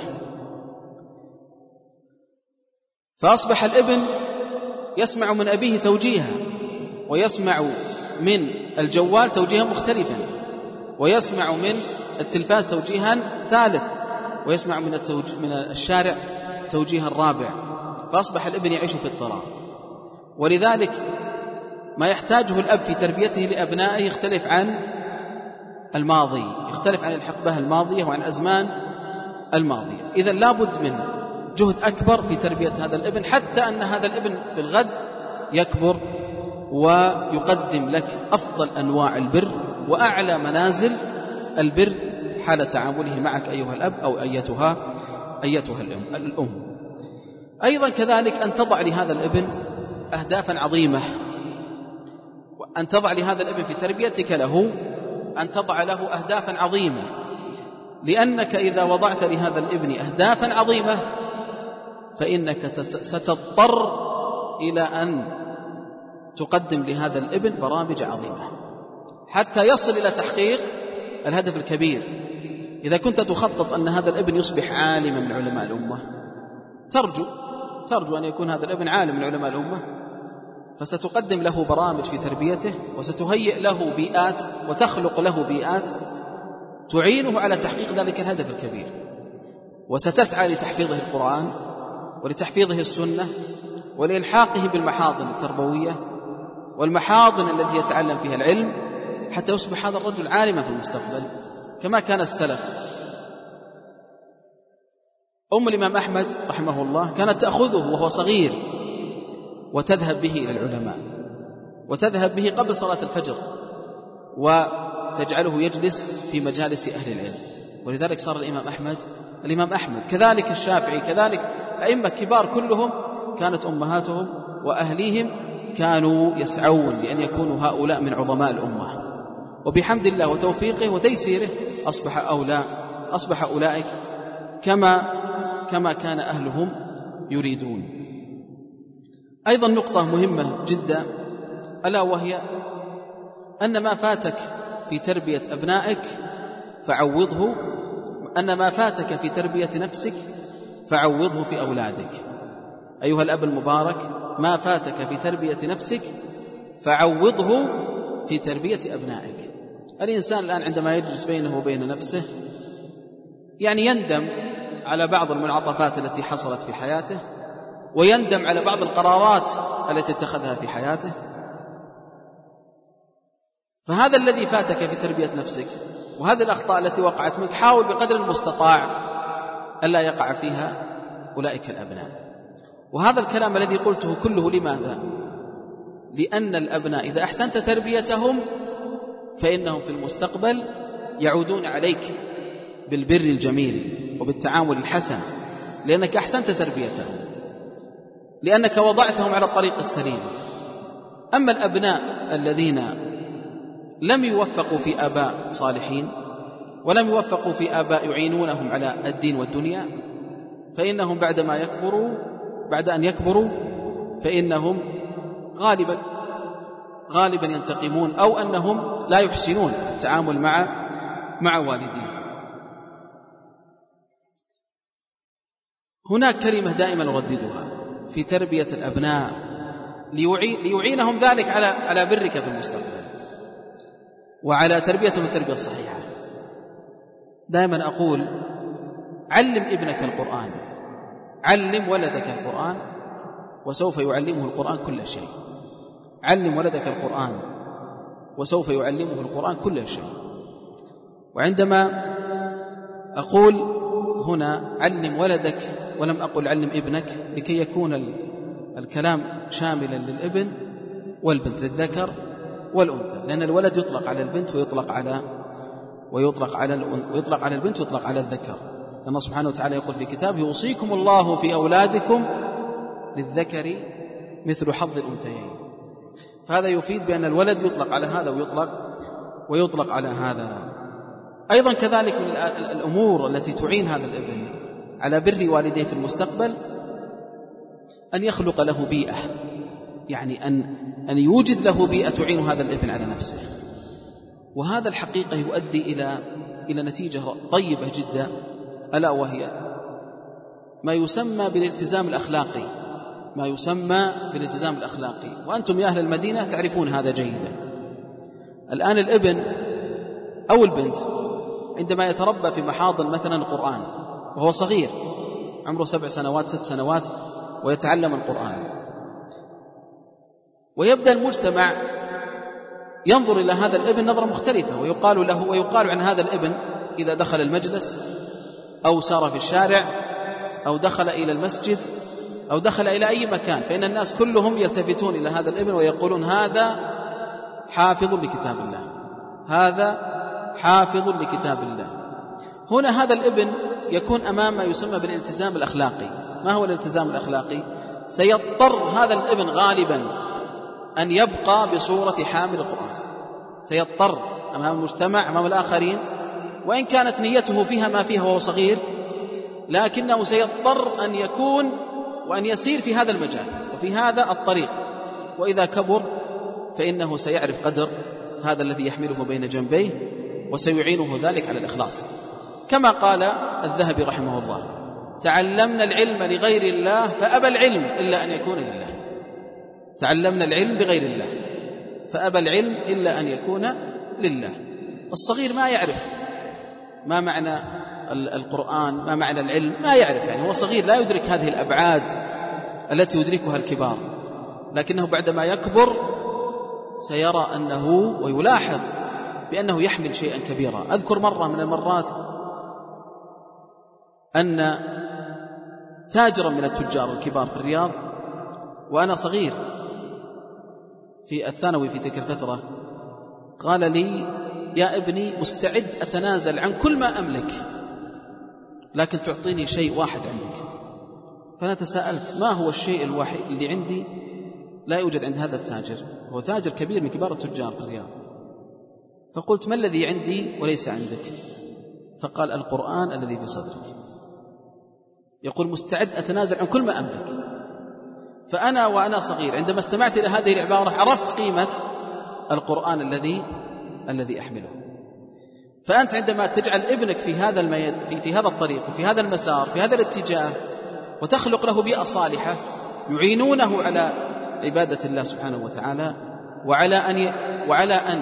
فأصبح الابن يسمع من أبيه توجيها، ويسمع من الجوال توجيها مختلفا، ويسمع من التلفاز توجيها ثالث، ويسمع من, التوج... من الشارع توجيها رابع. فأصبح الابن يعيش في اضطراب. ولذلك ما يحتاجه الأب في تربيته لأبنائه يختلف عن الماضي، يختلف عن الحقبة الماضية وعن الأزمان الماضية. إذن لابد من جهد أكبر في تربية هذا الابن، حتى أن هذا الابن في الغد يكبر ويقدم لك أفضل أنواع البر وأعلى منازل البر حال تعامله معك أيها الأب أو أيتها أيتها الأم, الأم. أيضا كذلك أن تضع لهذا الابن أهدافا عظيمة، وأن تضع لهذا الابن في تربيتك له أن تضع له أهدافا عظيمة، لأنك إذا وضعت لهذا الابن أهدافا عظيمة فإنك ستضطر إلى أن تقدم لهذا الابن برامج عظيمة حتى يصل إلى تحقيق الهدف الكبير. إذا كنت تخطط أن هذا الابن يصبح عالما من علماء الأمة، ترجو ترجو أن يكون هذا الابن عالم من علماء الأمة، فستقدم له برامج في تربيته، وستهيئ له بيئات وتخلق له بيئات تعينه على تحقيق ذلك الهدف الكبير، وستسعى لتحفيظه القرآن ولتحفيظه السنة ولإلحاقه بالمحاضن التربوية والمحاضن التي يتعلم فيها العلم، حتى يصبح هذا الرجل عالما في المستقبل كما كان السلف. أم الإمام أحمد رحمه الله كانت تأخذه وهو صغير وتذهب به إلى العلماء، وتذهب به قبل صلاة الفجر، وتجعله يجلس في مجالس أهل العلم. ولذلك صار الإمام أحمد الإمام أحمد، كذلك الشافعي، كذلك أئمة كبار كلهم كانت أمهاتهم وأهليهم كانوا يسعون لأن يكونوا هؤلاء من عظماء الأمة، وبحمد الله وتوفيقه وتيسيره أصبح أولاء أصبح أولئك كما كما كان أهلهم يريدون. أيضا نقطة مهمة جدا، ألا وهي أن ما فاتك في تربية أبنائك فعوضه، أن ما فاتك في تربية نفسك فعوضه في أولادك. أيها الأب المبارك، ما فاتك في تربية نفسك فعوضه في تربية أبنائك. الإنسان الآن عندما يجلس بينه وبين نفسه يعني يندم على بعض المنعطفات التي حصلت في حياته، ويندم على بعض القرارات التي اتخذها في حياته. فهذا الذي فاتك في تربية نفسك وهذه الأخطاء التي وقعت منك حاول بقدر المستطاع ألا يقع فيها أولئك الأبناء. وهذا الكلام الذي قلته كله لماذا؟ لأن الأبناء إذا أحسنت تربيتهم فإنهم في المستقبل يعودون عليك بالبر الجميل وبالتعامل الحسن، لأنك أحسنت تربيتهم، لأنك وضعتهم على الطريق السليم. أما الأبناء الذين لم يوفقوا في آباء صالحين ولم يوفقوا في آباء يعينونهم على الدين والدنيا، فإنهم بعدما يكبروا بعد أن يكبروا فإنهم غالبا غالبا ينتقمون أو أنهم لا يحسنون التعامل مع مع والديهم. هناك كلمة دائما نرددها في تربية الأبناء ليعينهم ذلك على على برك في المستقبل وعلى تربيتهم التربية الصحيحة. دائما أقول: علم ابنك القرآن، علم ولدك القرآن وسوف يعلمه القرآن كل شيء. علم ولدك القرآن وسوف يعلمه القرآن كل شيء. وعندما أقول هنا علم ولدك ولم أقل علم ابنك لكي يكون الكلام شاملا للابن والبنت، للذكر والأنثى، لأن الولد يطلق على البنت ويطلق على ويطلق على ويطلق على البنت ويطلق على الذكر. الله سبحانه وتعالى يقول في كتابه: يوصيكم الله في أولادكم للذكر مثل حظ الأنثيين. فهذا يفيد بأن الولد يطلق على هذا ويطلق ويطلق على هذا. أيضا كذلك من الأمور التي تعين هذا الابن على بر والديه في المستقبل أن يخلق له بيئة، يعني أن أن يوجد له بيئة تعين هذا الابن على نفسه. وهذا الحقيقة يؤدي إلى إلى نتيجة طيبة جدا، ألا وهي ما يسمى بالالتزام الأخلاقي، ما يسمى بالالتزام الأخلاقي. وأنتم يا أهل المدينة تعرفون هذا جيدا. الآن الابن أو البنت عندما يتربى في محاضن مثلا القرآن وهو صغير عمره سبع سنوات ست سنوات ويتعلم القرآن، ويبدأ المجتمع ينظر إلى هذا الابن نظرة مختلفة، ويقال له ويقال عن هذا الابن إذا دخل المجلس أو سار في الشارع أو دخل إلى المسجد أو دخل إلى أي مكان، فإن الناس كلهم يلتفتون إلى هذا الابن ويقولون: هذا حافظ لكتاب الله، هذا حافظ لكتاب الله. هنا هذا الابن يكون أمام ما يسمى بالالتزام الأخلاقي. ما هو الالتزام الأخلاقي؟ سيضطر هذا الابن غالبا أن يبقى بصورة حامل القرآن، سيضطر أمام المجتمع أمام الآخرين، وإن كانت نيته فيها ما فيها وهو صغير، لكنه سيضطر أن يكون وأن يسير في هذا المجال وفي هذا الطريق. وإذا كبر فإنه سيعرف قدر هذا الذي يحمله بين جنبيه وسيعينه ذلك على الإخلاص. كما قال الذهبي رحمه الله: تعلمنا العلم لغير الله فأبى العلم إلا أن يكون لله. تعلمنا العلم بغير الله فأبى العلم إلا أن يكون لله. الصغير ما يعرف ما معنى القرآن، ما معنى العلم، ما يعرف، يعني هو صغير لا يدرك هذه الأبعاد التي يدركها الكبار، لكنه بعدما يكبر سيرى أنه ويلاحظ بأنه يحمل شيئا كبيرا. أذكر مرة من المرات أن تاجرا من التجار الكبار في الرياض وأنا صغير في الثانوي في تلك الفترة قال لي: يا ابني مستعد أتنازل عن كل ما أملك لكن تعطيني شيء واحد عندك. فأنا تساءلت: ما هو الشيء الوحيد اللي عندي لا يوجد عند هذا التاجر؟ هو تاجر كبير من كبار التجار في الرياض. فقلت: ما الذي عندي وليس عندك؟ فقال: القرآن الذي في صدرك. يقول: مستعد أتنازل عن كل ما أملك. فأنا وأنا صغير عندما استمعت إلى هذه العبارة عرفت قيمة القرآن الذي الذي أحمله. فأنت عندما تجعل ابنك في هذا الميد في, في هذا الطريق وفي هذا المسار في هذا الاتجاه وتخلق له بيئة صالحة يعينونه على عبادة الله سبحانه وتعالى وعلى أن وعلى أن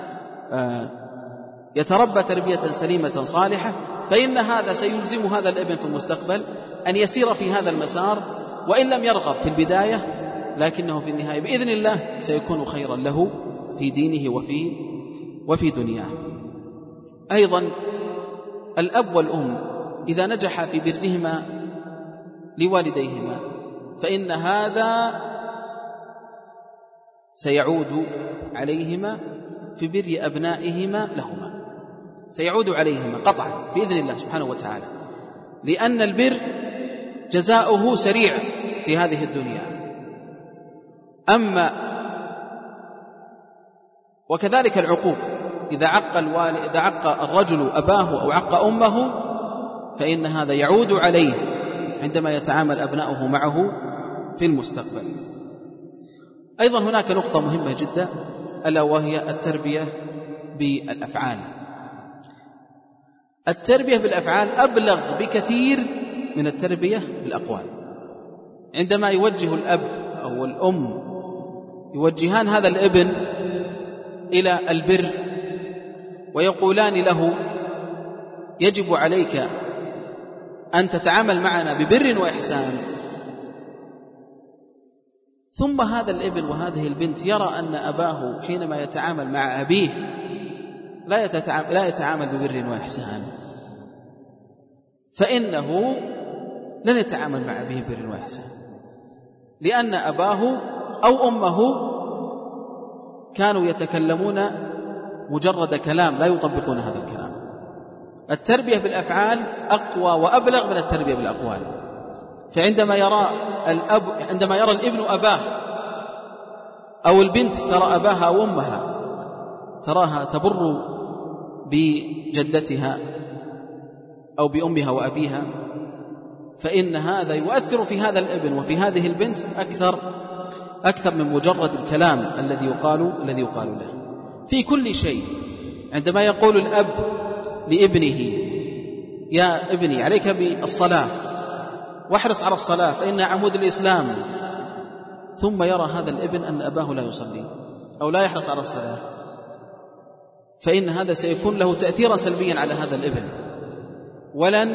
يتربى تربية سليمة صالحة، فإن هذا سيلزم هذا الابن في المستقبل أن يسير في هذا المسار، وإن لم يرغب في البداية لكنه في النهاية بإذن الله سيكون خيرا له في دينه وفي وفي دنياه. أيضا الأب والأم إذا نجح في برهما لوالديهما فإن هذا سيعود عليهما في بر أبنائهما لهما، سيعود عليهما قطعا بإذن الله سبحانه وتعالى، لأن البر جزاؤه سريع في هذه الدنيا. أما وكذلك العقوق، إذا عق الوالد إذا عق الرجل أباه أو عق أمه فإن هذا يعود عليه عندما يتعامل أبناؤه معه في المستقبل. أيضا هناك نقطة مهمة جدا ألا وهي التربية بالأفعال. التربية بالأفعال أبلغ بكثير من التربية بالأقوال. عندما يوجه الأب أو الأم يوجهان هذا الابن إلى البر ويقولان له يجب عليك أن تتعامل معنا ببر وإحسان، ثم هذا الابن وهذه البنت يرى أن أباه حينما يتعامل مع أبيه لا يتعامل, لا يتعامل ببر وإحسان، فإنه لن يتعامل مع أبيه ببر وإحسان، لأن أباه أو أمه كانوا يتكلمون مجرد كلام لا يطبقون هذا الكلام. التربية بالأفعال أقوى وأبلغ من التربية بالأقوال. فعندما يرى الأب عندما يرى الابن أباه أو البنت ترى أباها أو أمها تراها تبر بجدتها أو بأمها وأبيها، فإن هذا يؤثر في هذا الابن وفي هذه البنت أكثر أكثر من مجرد الكلام الذي يقال الذي يقال له في كل شيء. عندما يقول الأب لابنه يا ابني عليك بالصلاة واحرص على الصلاة فإنها عمود الإسلام، ثم يرى هذا الابن أن أباه لا يصلي أو لا يحرص على الصلاة، فإن هذا سيكون له تأثيرا سلبيا على هذا الابن، ولن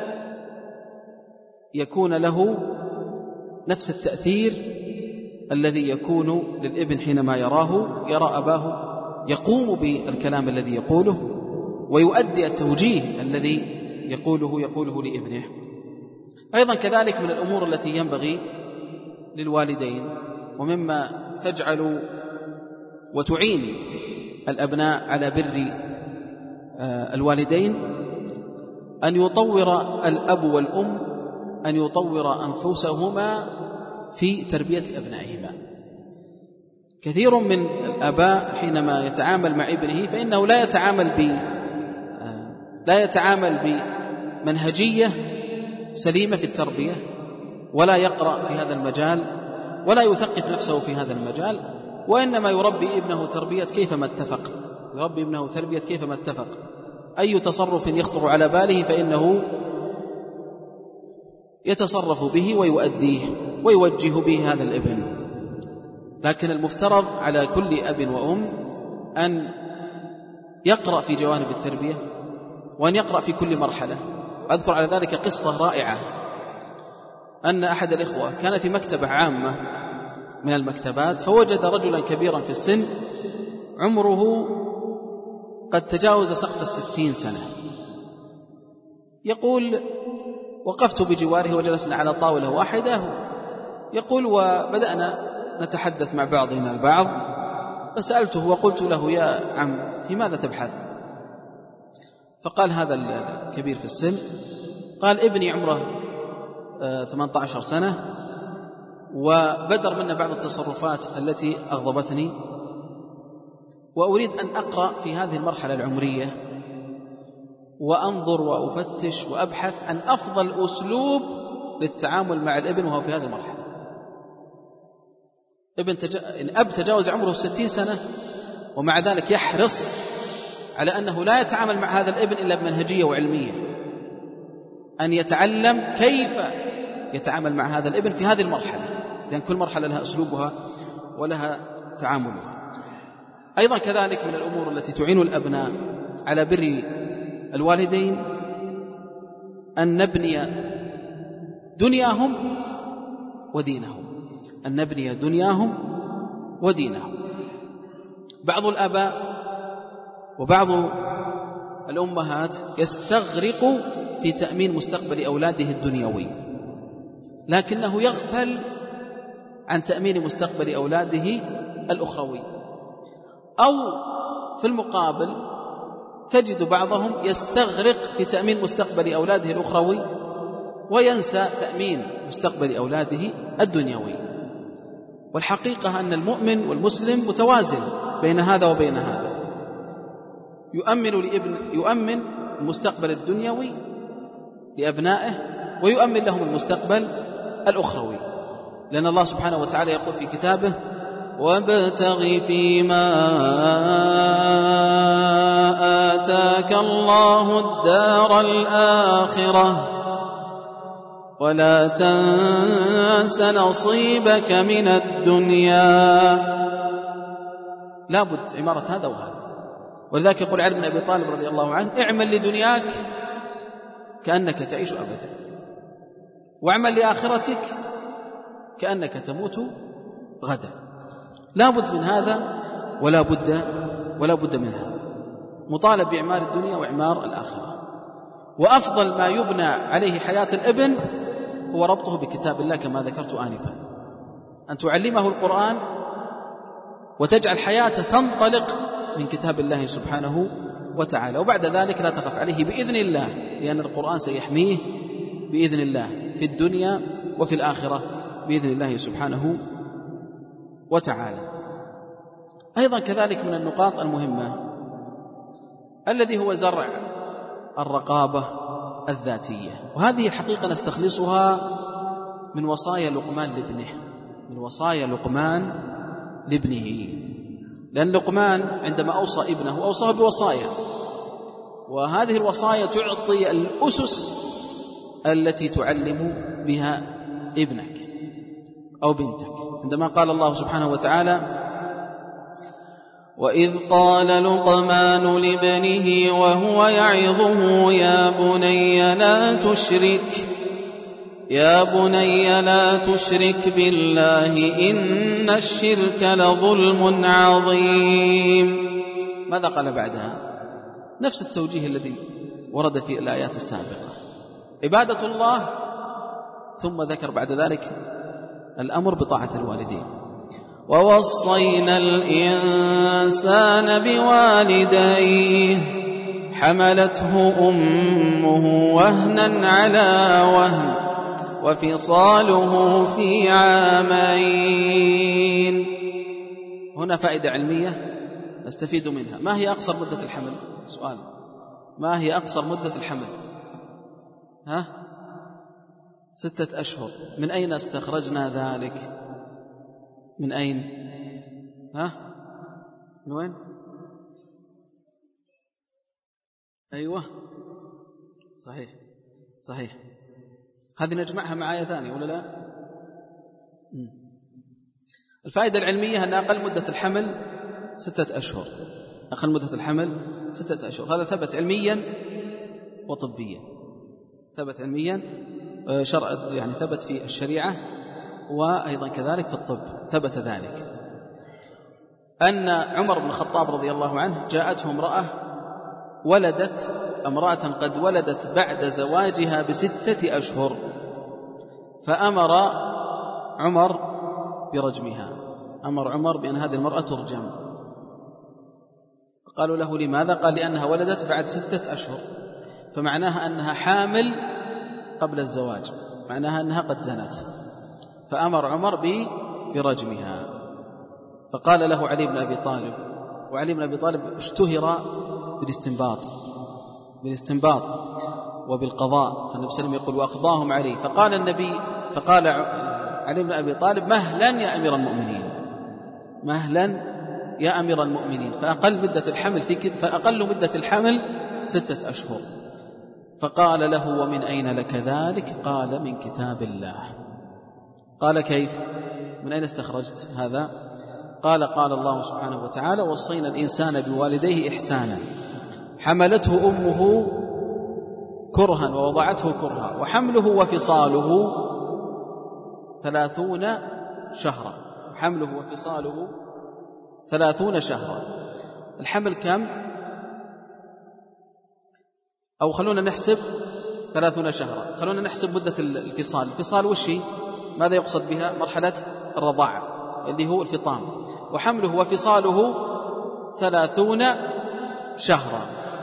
يكون له نفس التأثير الذي يكون للابن حينما يراه يرى أباه يقوم بالكلام الذي يقوله ويؤدي التوجيه الذي يقوله يقوله لابنه. أيضا كذلك من الأمور التي ينبغي للوالدين ومما تجعل وتعين الأبناء على بر الوالدين أن يطور الأب والأم أن يطور أنفسهما في تربية أبنائهما. كثير من الآباء حينما يتعامل مع ابنه فإنه لا يتعامل ب لا يتعامل بمنهجية سليمة في التربية، ولا يقرأ في هذا المجال ولا يثقف نفسه في هذا المجال، وإنما يربي ابنه تربية كيفما اتفق يربي ابنه تربية كيفما اتفق أي تصرف يخطر على باله فإنه يتصرف به ويؤديه ويوجه به هذا الابن. لكن المفترض على كل أب وأم أن يقرأ في جوانب التربية وأن يقرأ في كل مرحلة. أذكر على ذلك قصة رائعة، أن أحد الإخوة كان في مكتبة عامة من المكتبات، فوجد رجلا كبيرا في السن عمره قد تجاوز سقف الستين سنة. يقول وقفت بجواره وجلسنا على طاولة واحدة، يقول وبدأنا نتحدث مع بعضنا البعض، فسألته وقلت له يا عم في ماذا تبحث؟ فقال هذا الكبير في السن قال ابني عمره ثمانية عشر سنة وبدر منا بعض التصرفات التي أغضبتني، وأريد أن أقرأ في هذه المرحلة العمرية وأنظر وأفتش وأبحث عن أفضل أسلوب للتعامل مع الابن وهو في هذه المرحلة. ابن تج... أب تجاوز عمره ستين سنة ومع ذلك يحرص على أنه لا يتعامل مع هذا الابن إلا بمنهجية وعلمية، أن يتعلم كيف يتعامل مع هذا الابن في هذه المرحلة، لأن كل مرحلة لها أسلوبها ولها تعاملها. أيضا كذلك من الأمور التي تعين الأبناء على بر الوالدين أن نبني دنياهم ودينهم، أن نبني دنياهم ودينهم. بعض الآباء وبعض الأمهات يستغرق في تأمين مستقبل أولاده الدنيوي، لكنه يغفل عن تأمين مستقبل أولاده الأخروي. أو في المقابل تجد بعضهم يستغرق في تأمين مستقبل أولاده الأخروي وينسى تأمين مستقبل أولاده الدنيوي. والحقيقة أن المؤمن والمسلم متوازن بين هذا وبين هذا، يؤمن لابن يؤمن المستقبل الدنيوي لأبنائه ويؤمن لهم المستقبل الأخروي، لأن الله سبحانه وتعالى يقول في كتابه: وابتغ فيما آتاك الله الدار الآخرة ولا تنس نصيبك من الدنيا. لابد عمارة هذا وهذا. ولذلك يقول علي بن أبي طالب رضي الله عنه: اعمل لدنياك كأنك تعيش أبدا، واعمل لآخرتك كأنك تموت غدا. لا بد من هذا ولا بد ولا بد من هذا، مطالب بإعمار الدنيا وإعمار الآخرة. وأفضل ما يبنى عليه حياة الابن هو ربطه بكتاب الله كما ذكرت آنفا، أن تعلمه القرآن وتجعل حياته تنطلق من كتاب الله سبحانه وتعالى، وبعد ذلك لا تخف عليه بإذن الله، لأن القرآن سيحميه بإذن الله في الدنيا وفي الآخرة بإذن الله سبحانه وتعالى. أيضا كذلك من النقاط المهمة الذي هو زرع الرقابة الذاتية، وهذه الحقيقة نستخلصها من وصايا لقمان لابنه، من وصايا لقمان لابنه، لأن لقمان عندما أوصى ابنه أوصاه بوصايا، وهذه الوصايا تعطي الأسس التي تعلم بها ابنك أو بنتك. عندما قال الله سبحانه وتعالى: وإذ قال لقمان لابنه وهو يعظه يا بني لا تشرك يا بني لا تشرك بالله إن الشرك لظلم عظيم. ماذا قال بعدها؟ نفس التوجيه الذي ورد في الآيات السابقة، عبادة الله، ثم ذكر بعد ذلك الأمر بطاعة الوالدين. ووصينا الإنسان بوالديه حملته أمه وهنا على وهن وفصاله في عامين. هنا فائدة علمية نستفيد منها. ما هي أقصر مدة الحمل؟ سؤال: ما هي أقصر مدة الحمل؟ ها؟ ستة أشهر. من أين استخرجنا ذلك؟ من أين؟ ها؟ من وين؟ أيوة صحيح صحيح. هذه نجمعها مع آية ثانية ولا لا؟ الفائدة العلمية أن أقل مدة الحمل ستة أشهر، أقل مدة الحمل ستة أشهر. هذا ثبت علميا وطبيا، ثبت علميا شرع، يعني ثبت في الشريعة وأيضا كذلك في الطب ثبت ذلك. أن عمر بن الخطاب رضي الله عنه جاءته امرأة ولدت امرأة قد ولدت بعد زواجها بستة أشهر، فأمر عمر برجمها، أمر عمر بأن هذه المرأة ترجم. قالوا له: لماذا؟ قال: لأنها ولدت بعد ستة أشهر، فمعناها أنها حامل قبل الزواج، معناها أنها قد زنت، فأمر عمر برجمها. فقال له علي بن أبي طالب، وعلي بن أبي طالب اشتهر بالاستنباط بالاستنباط وبالقضاء، فالنبي صلى الله عليه وسلم يقول: وأقضاهم عليه. فقال النبي فقال علي بن أبي طالب: مهلا يا أمير المؤمنين، مهلا يا أمير المؤمنين، فأقل مدة الحمل في فأقل مدة الحمل ستة أشهر. فقال له ومن أين لك ذلك؟ قال من كتاب الله. قال كيف؟ من أين استخرجت هذا؟ قال قال الله سبحانه وتعالى وصينا الإنسان بوالديه إحسانا حملته أمه كرها ووضعته كرها وحمله وفصاله ثلاثون شهرا. حمله وفصاله ثلاثون شهرا. الحمل كم؟ أو خلونا نحسب ثلاثون شهرا، خلونا نحسب مدة الفصال. الفصال وشي؟ ماذا يقصد بها؟ مرحلة الرضاعة اللي هو الفطام. وحمله وفصاله ثلاثون شهرا.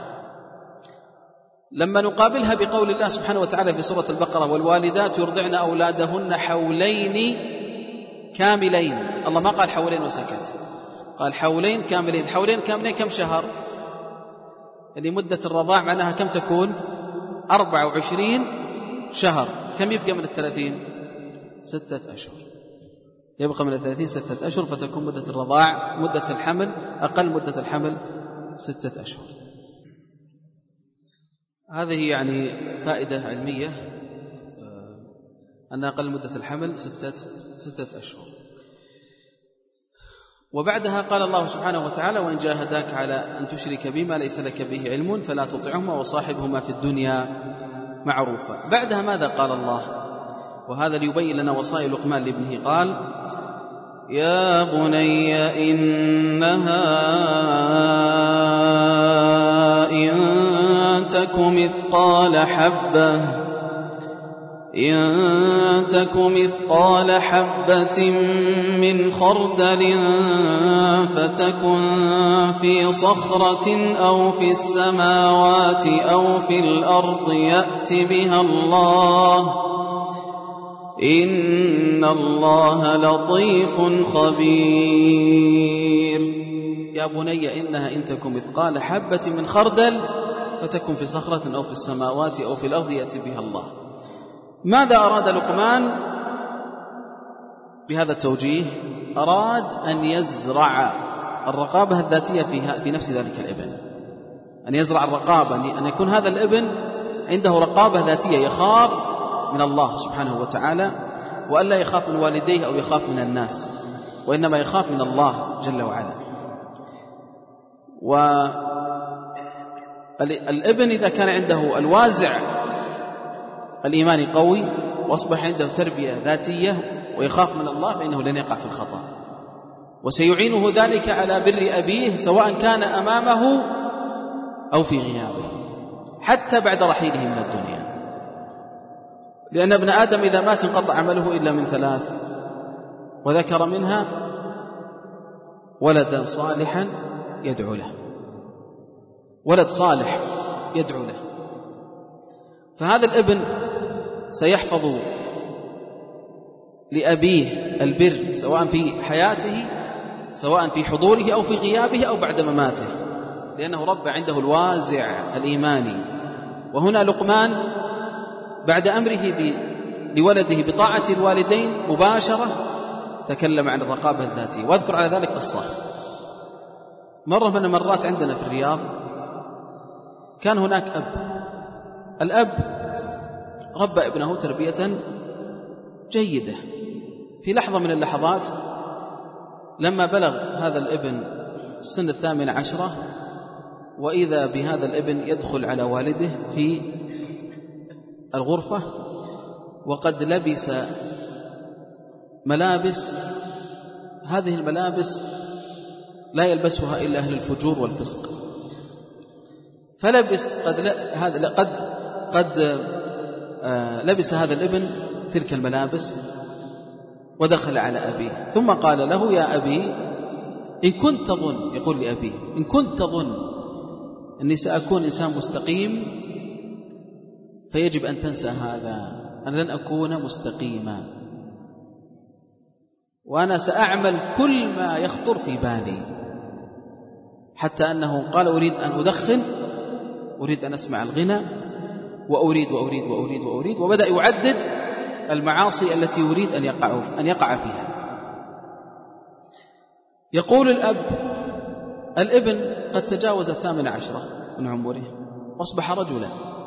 لما نقابلها بقول الله سبحانه وتعالى في سورة البقرة والوالدات يرضعن أولادهن حولين كاملين، الله ما قال حولين وسكت، قال حولين كاملين. حولين كاملين كم شهر؟ اللي مدة الرضاع معناها كم تكون؟ أربع وعشرين شهر. كم يبقى من الثلاثين؟ ستة أشهر. يبقى من الثلاثين ستة أشهر، فتكون مدة الرضاع مدة الحمل أقل مدة الحمل ستة أشهر. هذه يعني فائدة علمية أن أقل مدة الحمل ستة, ستة أشهر. وبعدها قال الله سبحانه وتعالى وإن جاهداك على أن تشرك بما ليس لك به علم فلا تطعهما وصاحبهما في الدنيا معروفا. بعدها ماذا قال الله؟ وهذا ليبين لنا وصايا لقمان لابنه. قال يا بني إنها إن تك مثقال حبة إن تك مثقال حبة من خردل فتكن في صخرة أو في السماوات أو في الأرض يأت بها الله إن الله لطيف خبير. يا بني إنها إن تك مثقال حبة من خردل فتكن في صخرة أو في السماوات أو في الأرض يأتي بها الله. ماذا أراد لقمان بهذا التوجيه؟ أراد أن يزرع الرقابة الذاتية في نفس ذلك الابن، أن يزرع الرقابة، أن يكون هذا الابن عنده رقابة ذاتية، يخاف من الله سبحانه وتعالى، وألا يخاف من والديه أو يخاف من الناس، وإنما يخاف من الله جل وعلا. والابن إذا كان عنده الوازع الإيماني قوي وأصبح عنده تربية ذاتية ويخاف من الله فإنه لن يقع في الخطأ، وسيعينه ذلك على بر أبيه سواء كان أمامه أو في غيابه حتى بعد رحيله من الدنيا. لأن ابن آدم إذا مات انقطع عمله إلا من ثلاث، وذكر منها ولدا صالحا يدعو له، ولد صالح يدعو له. فهذا الابن سيحفظ لأبيه البر سواء في حياته سواء في حضوره أو في غيابه أو بعد مماته، لأنه رب عنده الوازع الإيماني. وهنا لقمان بعد أمره لولده بطاعة الوالدين مباشرة تكلم عن الرقابة الذاتية. واذكر على ذلك قصة. مرة من المرات عندنا في الرياض كان هناك أب، الأب ربى ابنه تربية جيدة. في لحظة من اللحظات لما بلغ هذا الابن السن الثامنة عشرة، وإذا بهذا الابن يدخل على والده في الغرفة وقد لبس ملابس، هذه الملابس لا يلبسها إلا أهل الفجور والفسق. فلبس قد هذا قد قد آه لبس هذا الابن تلك الملابس ودخل على أبيه، ثم قال له يا أبي إن كنت تظن، يقول لأبيه إن كنت تظن أني سأكون إنسان مستقيم فيجب أن تنسى هذا، أنا لن أكون مستقيما، وأنا سأعمل كل ما يخطر في بالي، حتى أنه قال أريد أن أدخن، أريد أن أسمع الغنى، وأريد وأريد وأريد وأريد، وبدأ يعدد المعاصي التي يريد أن يقع أن يقع فيها. يقول الأب: الابن قد تجاوز الثامن عشرة من عمره وأصبح رجلا،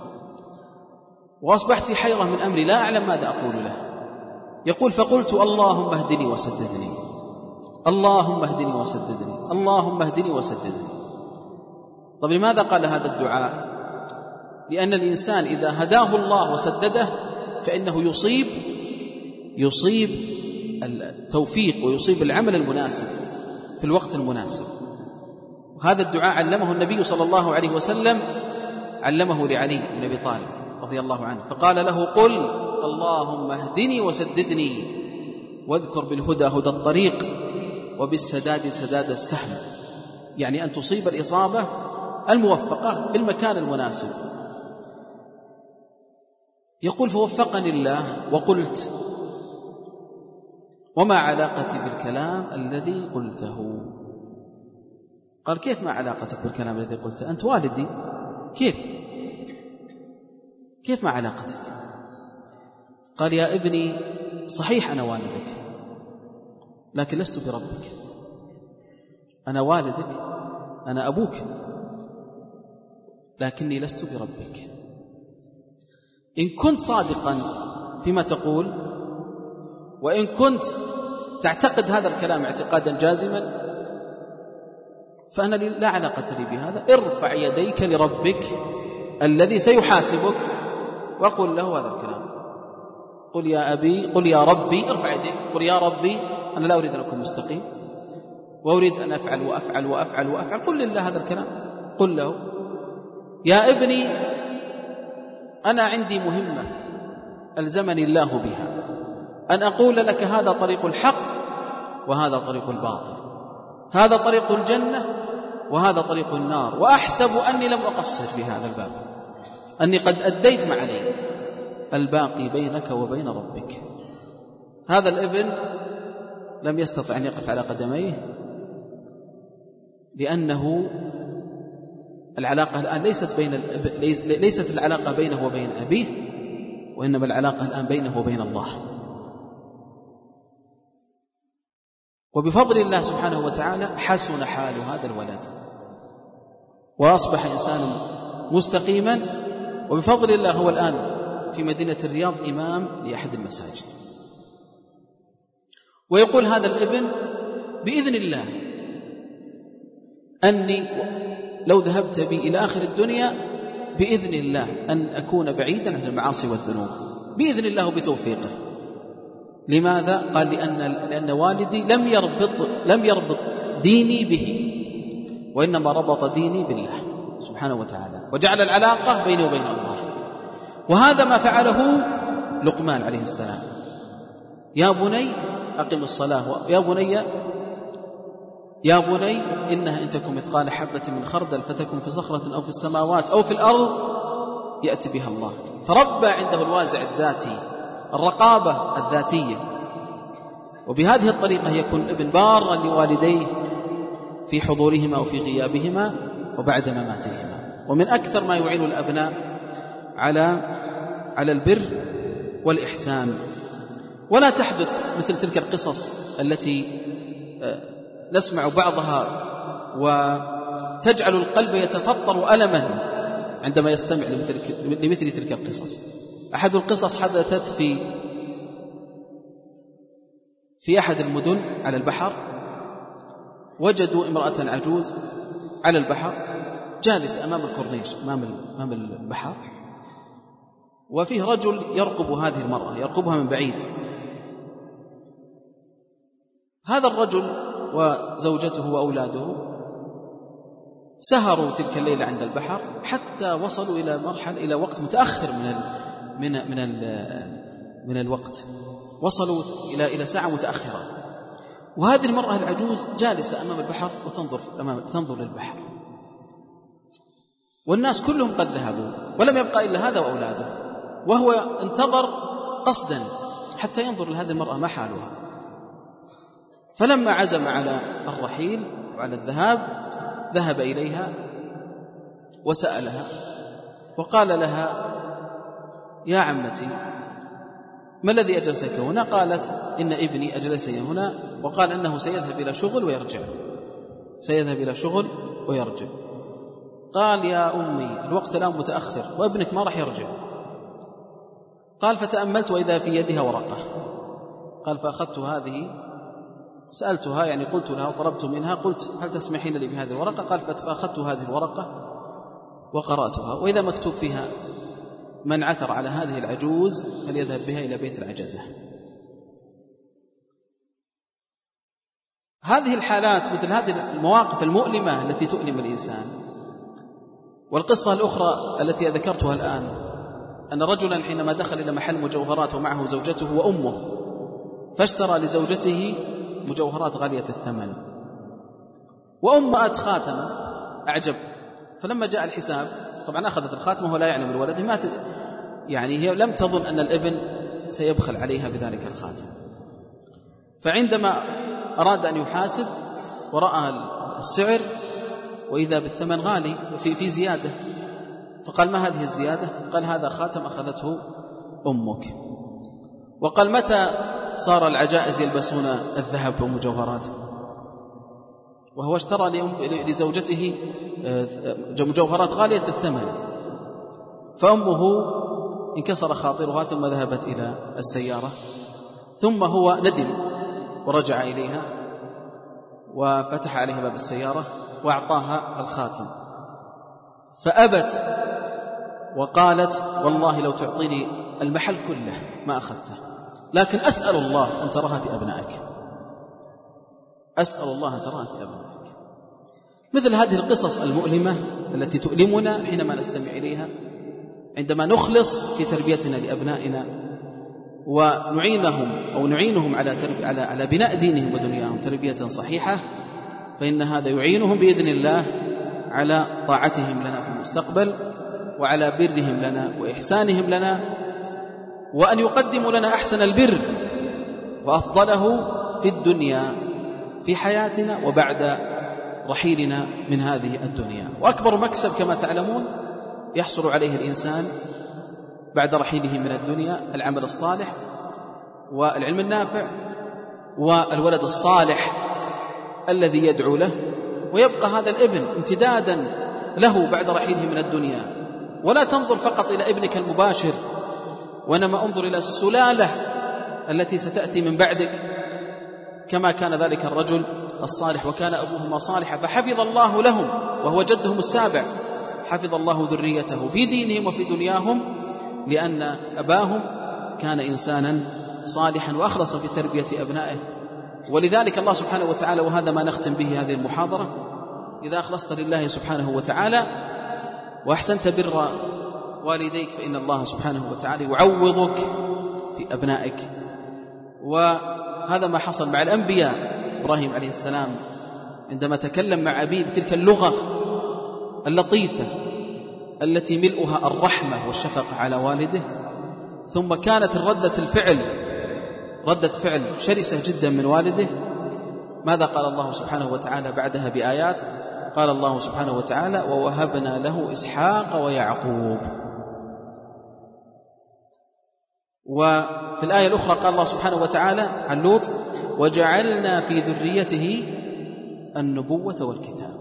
وأصبحت في حيرة من أمري لا أعلم ماذا أقول له. يقول: فقلت: اللهم اهدني وسددني، اللهم اهدني وسددني، اللهم اهدني وسددني. طب لماذا قال هذا الدعاء؟ لأن الإنسان إذا هداه الله وسدده فإنه يصيب يصيب التوفيق ويصيب العمل المناسب في الوقت المناسب. وهذا الدعاء علمه النبي صلى الله عليه وسلم، علمه لعلي بن أبي طالب رضي الله عنه، فقال له: قل اللهم اهدني وسددني، واذكر بالهدى هدى الطريق، وبالسداد سداد السهم، يعني أن تصيب الإصابة الموفقة في المكان المناسب. يقول: فوفقني الله وقلت: وما علاقتي بالكلام الذي قلته؟ قال: كيف ما علاقتك بالكلام الذي قلته؟ أنت والدي، كيف كيف ما علاقتك؟ قال: يا ابني، صحيح أنا والدك، لكن لست بربك. أنا والدك، أنا أبوك، لكني لست بربك. إن كنت صادقا فيما تقول، وإن كنت تعتقد هذا الكلام اعتقادا جازما، فأنا لا علاقة لي بهذا. ارفع يديك لربك الذي سيحاسبك وقل له هذا الكلام. قل يا أبي، قل يا ربي، ارفع يديك، قل يا ربي أنا لا أريد أن أكون مستقيم، وأريد أن أفعل وأفعل وأفعل وأفعل. قل لله هذا الكلام، قل له: يا ابني، أنا عندي مهمة ألزمني الله بها، أن أقول لك هذا طريق الحق وهذا طريق الباطل، هذا طريق الجنة وهذا طريق النار، وأحسب أني لم أقصر في هذا الباب، أني قد أديت ما علي، الباقي بينك وبين ربك. هذا الابن لم يستطع أن يقف على قدميه، لأنه العلاقة الآن ليست بين ليست العلاقة بينه وبين أبيه، وإنما العلاقة الآن بينه وبين الله. وبفضل الله سبحانه وتعالى حسن حال هذا الولد وأصبح إنسانا مستقيما، وبفضل الله هو الآن في مدينة الرياض إمام لأحد المساجد. ويقول هذا الابن: بإذن الله أني لو ذهبت بي إلى آخر الدنيا بإذن الله أن أكون بعيدا عن المعاصي والذنوب، بإذن الله بتوفيقه. لماذا؟ قال: لأن, لأن والدي لم يربط, لم يربط ديني به، وإنما ربط ديني بالله سبحانه وتعالى، وجعل العلاقة بيني وبين الله. وهذا ما فعله لقمان عليه السلام: يا بني أقم الصلاة، يا بني يا بني إنها إن تكن مثقال حبة من خردل فتكن في صخرة أو في السماوات أو في الأرض يأتي بها الله. فربى عنده الوازع الذاتي، الرقابة الذاتية. وبهذه الطريقة يكون ابن بارا لوالديه في حضورهما وفي غيابهما وبعد مماتهما. ومن أكثر ما يعين الأبناء على على البر والإحسان. ولا تحدث مثل تلك القصص التي نسمع بعضها وتجعل القلب يتفطر ألما عندما يستمع لمثل, لمثل تلك القصص. أحد القصص حدثت في في أحد المدن على البحر. وجدوا امرأة عجوز على البحر جالسة أمام الكورنيش، أمام البحر، وفيه رجل يرقب هذه المرأة، يرقبها من بعيد. هذا الرجل وزوجته وأولاده سهروا تلك الليلة عند البحر حتى وصلوا إلى مرحلة إلى وقت متأخر من ال من ال من ال من الوقت، وصلوا إلى إلى ساعة متأخرة. وهذه المرأة العجوز جالسة أمام البحر وتنظر أمام تنظر للبحر، والناس كلهم قد ذهبوا ولم يبقى إلا هذا وأولاده، وهو انتظر قصدا حتى ينظر لهذه المرأة ما حالها. فلما عزم على الرحيل وعلى الذهاب ذهب إليها وسألها وقال لها: يا عمتي، ما الذي أجلسك هنا؟ قالت إن ابني أجلسني هنا وقال أنه سيذهب إلى شغل ويرجع سيذهب إلى شغل ويرجع. قال يا أمي الوقت الآن متأخر وابنك ما راح يرجع. قال فتأملت وإذا في يدها ورقة. قال فأخذت هذه سألتها يعني قلت لها وطلبت منها قلت هل تسمحين لي بهذه الورقة؟ قال فأخذت هذه الورقة وقرأتها وإذا مكتوب فيها من عثر على هذه العجوز فليذهب بها إلى بيت العجزة. هذه الحالات مثل هذه المواقف المؤلمة التي تؤلم الإنسان. والقصة الأخرى التي ذكرتها الآن أن رجلا حينما دخل إلى محل مجوهرات ومعه زوجته وأمه فاشترى لزوجته مجوهرات غالية الثمن وأمه أت خاتما أعجب. فلما جاء الحساب طبعا أخذت الخاتم وهو لا يعلم الولد ما تد... يعني هي لم تظن أن الابن سيبخل عليها بذلك الخاتم. فعندما أراد أن يحاسب ورأى السعر وإذا بالثمن غالي في, في زيادة فقال ما هذه الزيادة؟ قال هذا خاتم أخذته أمك. وقال متى صار العجائز يلبسون الذهب ومجوهرات؟ وهو اشترى لزوجته مجوهرات غالية الثمن. فأمه انكسر خاطرها ثم ذهبت إلى السيارة ثم هو ندم ورجع إليها وفتح عليها باب السيارة وأعطاها الخاتم فأبت وقالت والله لو تعطيني المحل كله ما أخذته لكن أسأل الله أن تراها في أبنائك أسأل الله أن تراها في أبنائك. مثل هذه القصص المؤلمة التي تؤلمنا حينما نستمع إليها عندما نخلص في تربيتنا لأبنائنا ونعينهم أو نعينهم على, تربي على, على بناء دينهم ودنياهم تربية صحيحة فإن هذا يعينهم بإذن الله على طاعتهم لنا في المستقبل وعلى برهم لنا وإحسانهم لنا وأن يقدموا لنا أحسن البر وأفضله في الدنيا في حياتنا وبعد رحيلنا من هذه الدنيا. وأكبر مكسب كما تعلمون يحصل عليه الإنسان بعد رحيله من الدنيا العمل الصالح والعلم النافع والولد الصالح الذي يدعو له ويبقى هذا الابن امتدادا له بعد رحيله من الدنيا. ولا تنظر فقط إلى ابنك المباشر وإنما انظر إلى السلالة التي ستأتي من بعدك كما كان ذلك الرجل الصالح وكان أبوهما صالحا فحفظ الله لهم وهو جدهم السابع حفظ الله ذريته في دينهم وفي دنياهم لأن أباهم كان إنسانا صالحا وأخلص في تربية أبنائه. ولذلك الله سبحانه وتعالى وهذا ما نختم به هذه المحاضرة إذا أخلصت لله سبحانه وتعالى وأحسنت بر والديك فإن الله سبحانه وتعالى يعوضك في أبنائك. وهذا ما حصل مع الأنبياء. إبراهيم عليه السلام عندما تكلم مع أبيه بتلك اللغة اللطيفة التي ملؤها الرحمة والشفقة على والده ثم كانت الردة الفعل ردة فعل شرسة جدا من والده ماذا قال الله سبحانه وتعالى بعدها بآيات؟ قال الله سبحانه وتعالى ووهبنا له إسحاق ويعقوب. وفي الآية الأخرى قال الله سبحانه وتعالى عن لوط وجعلنا في ذريته النبوة والكتاب.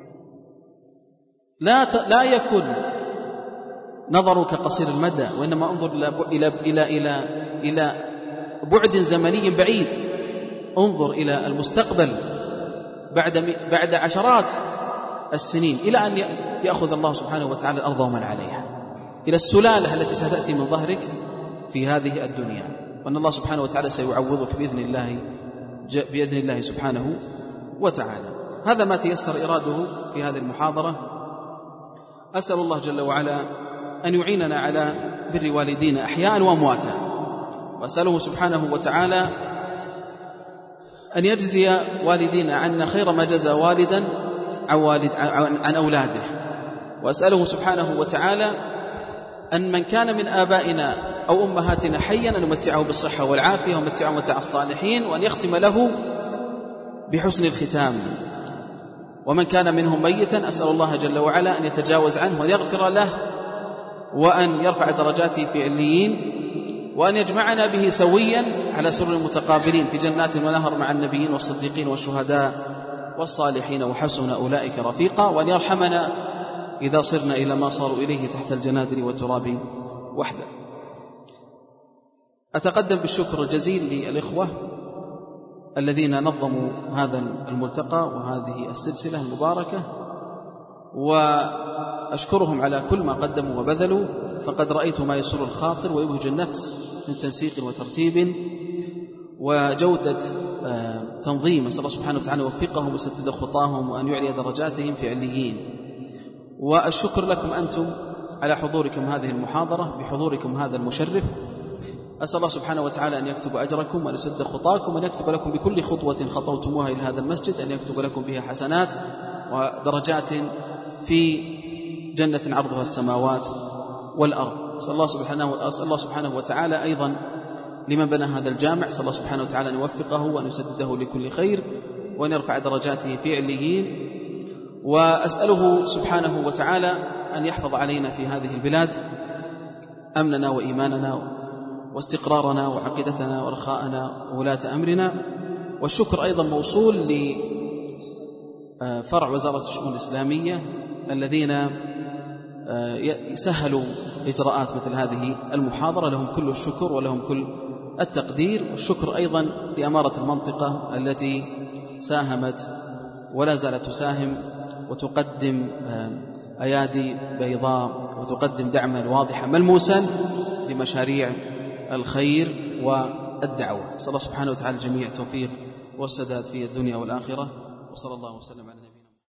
لا ت... لا يكن نظرك قصير المدى وإنما انظر إلى إلى إلى إلى, إلى بعد زمني بعيد. انظر إلى المستقبل بعد بعد عشرات السنين إلى أن يأخذ الله سبحانه وتعالى الأرض ومن عليها إلى السلالة التي ستأتي من ظهرك في هذه الدنيا وأن الله سبحانه وتعالى سيعوضك بإذن الله بإذن الله سبحانه وتعالى. هذا ما تيسر إراده في هذه المحاضرة. أسأل الله جل وعلا أن يعيننا على بر والدينا أحياء وأمواتا وأسأله سبحانه وتعالى أن يجزي والدينا عنا خير ما جزى والدا عن, والد عن أولاده. وأسأله سبحانه وتعالى أن من كان من آبائنا أو أمهاتنا حيا أن نمتعه بالصحة والعافية ومتعه متاع الصالحين وأن يختم له بحسن الختام. ومن كان منهم ميتا أسأل الله جل وعلا أن يتجاوز عنه وأن يغفر له وأن يرفع درجاته في عليين وأن يجمعنا به سويا على سرر متقابلين في جنات ونهر مع النبيين والصديقين والشهداء والصالحين وحسن أولئك رفيقا، وأن يرحمنا إذا صرنا إلى ما صاروا إليه تحت الجنادل والتراب وحده. أتقدم بالشكر الجزيل للإخوة الذين نظموا هذا الملتقى وهذه السلسلة المباركة، وأشكرهم على كل ما قدموا وبذلوا، فقد رأيت ما يسر الخاطر ويبهج النفس من تنسيق وترتيب وجودة تنظيم. أسأل الله سبحانه وتعالى يوفقهم ويسدد خطاهم وأن يعلي درجاتهم في عليين. والشكر لكم أنتم على حضوركم هذه المحاضرة بحضوركم هذا المشرف. أسأل الله سبحانه وتعالى أن يكتب أجركم وأن يسد خطاكم وأن يكتب لكم بكل خطوة خطوتموها إلى هذا المسجد، أن يكتب لكم بها حسنات ودرجات في جنة عرضها السماوات والأرض. أسأل الله سبحانه, أسأل الله سبحانه وتعالى أيضا لمن بنى هذا الجامع، أسأل الله سبحانه وتعالى أن يوفقه وأن يسدده لكل خير وأن يرفع درجاته في عليين. وأسأله سبحانه وتعالى أن يحفظ علينا في هذه البلاد أمننا وإيماننا واستقرارنا وعقيدتنا ورخاءنا وولاة أمرنا. والشكر أيضا موصول لفرع وزارة الشؤون الإسلامية الذين يسهلوا إجراءات مثل هذه المحاضرة، لهم كل الشكر ولهم كل التقدير. والشكر أيضا لأمارة المنطقة التي ساهمت ولا زالت تساهم وتقدم أيادي بيضاء وتقدم دعما واضحا ملموسا لمشاريع الخير والدعوة. صلى الله سبحانه وتعالى الجميع التوفيق والسداد في الدنيا والآخرة، وصلى الله وسلم على نبينا.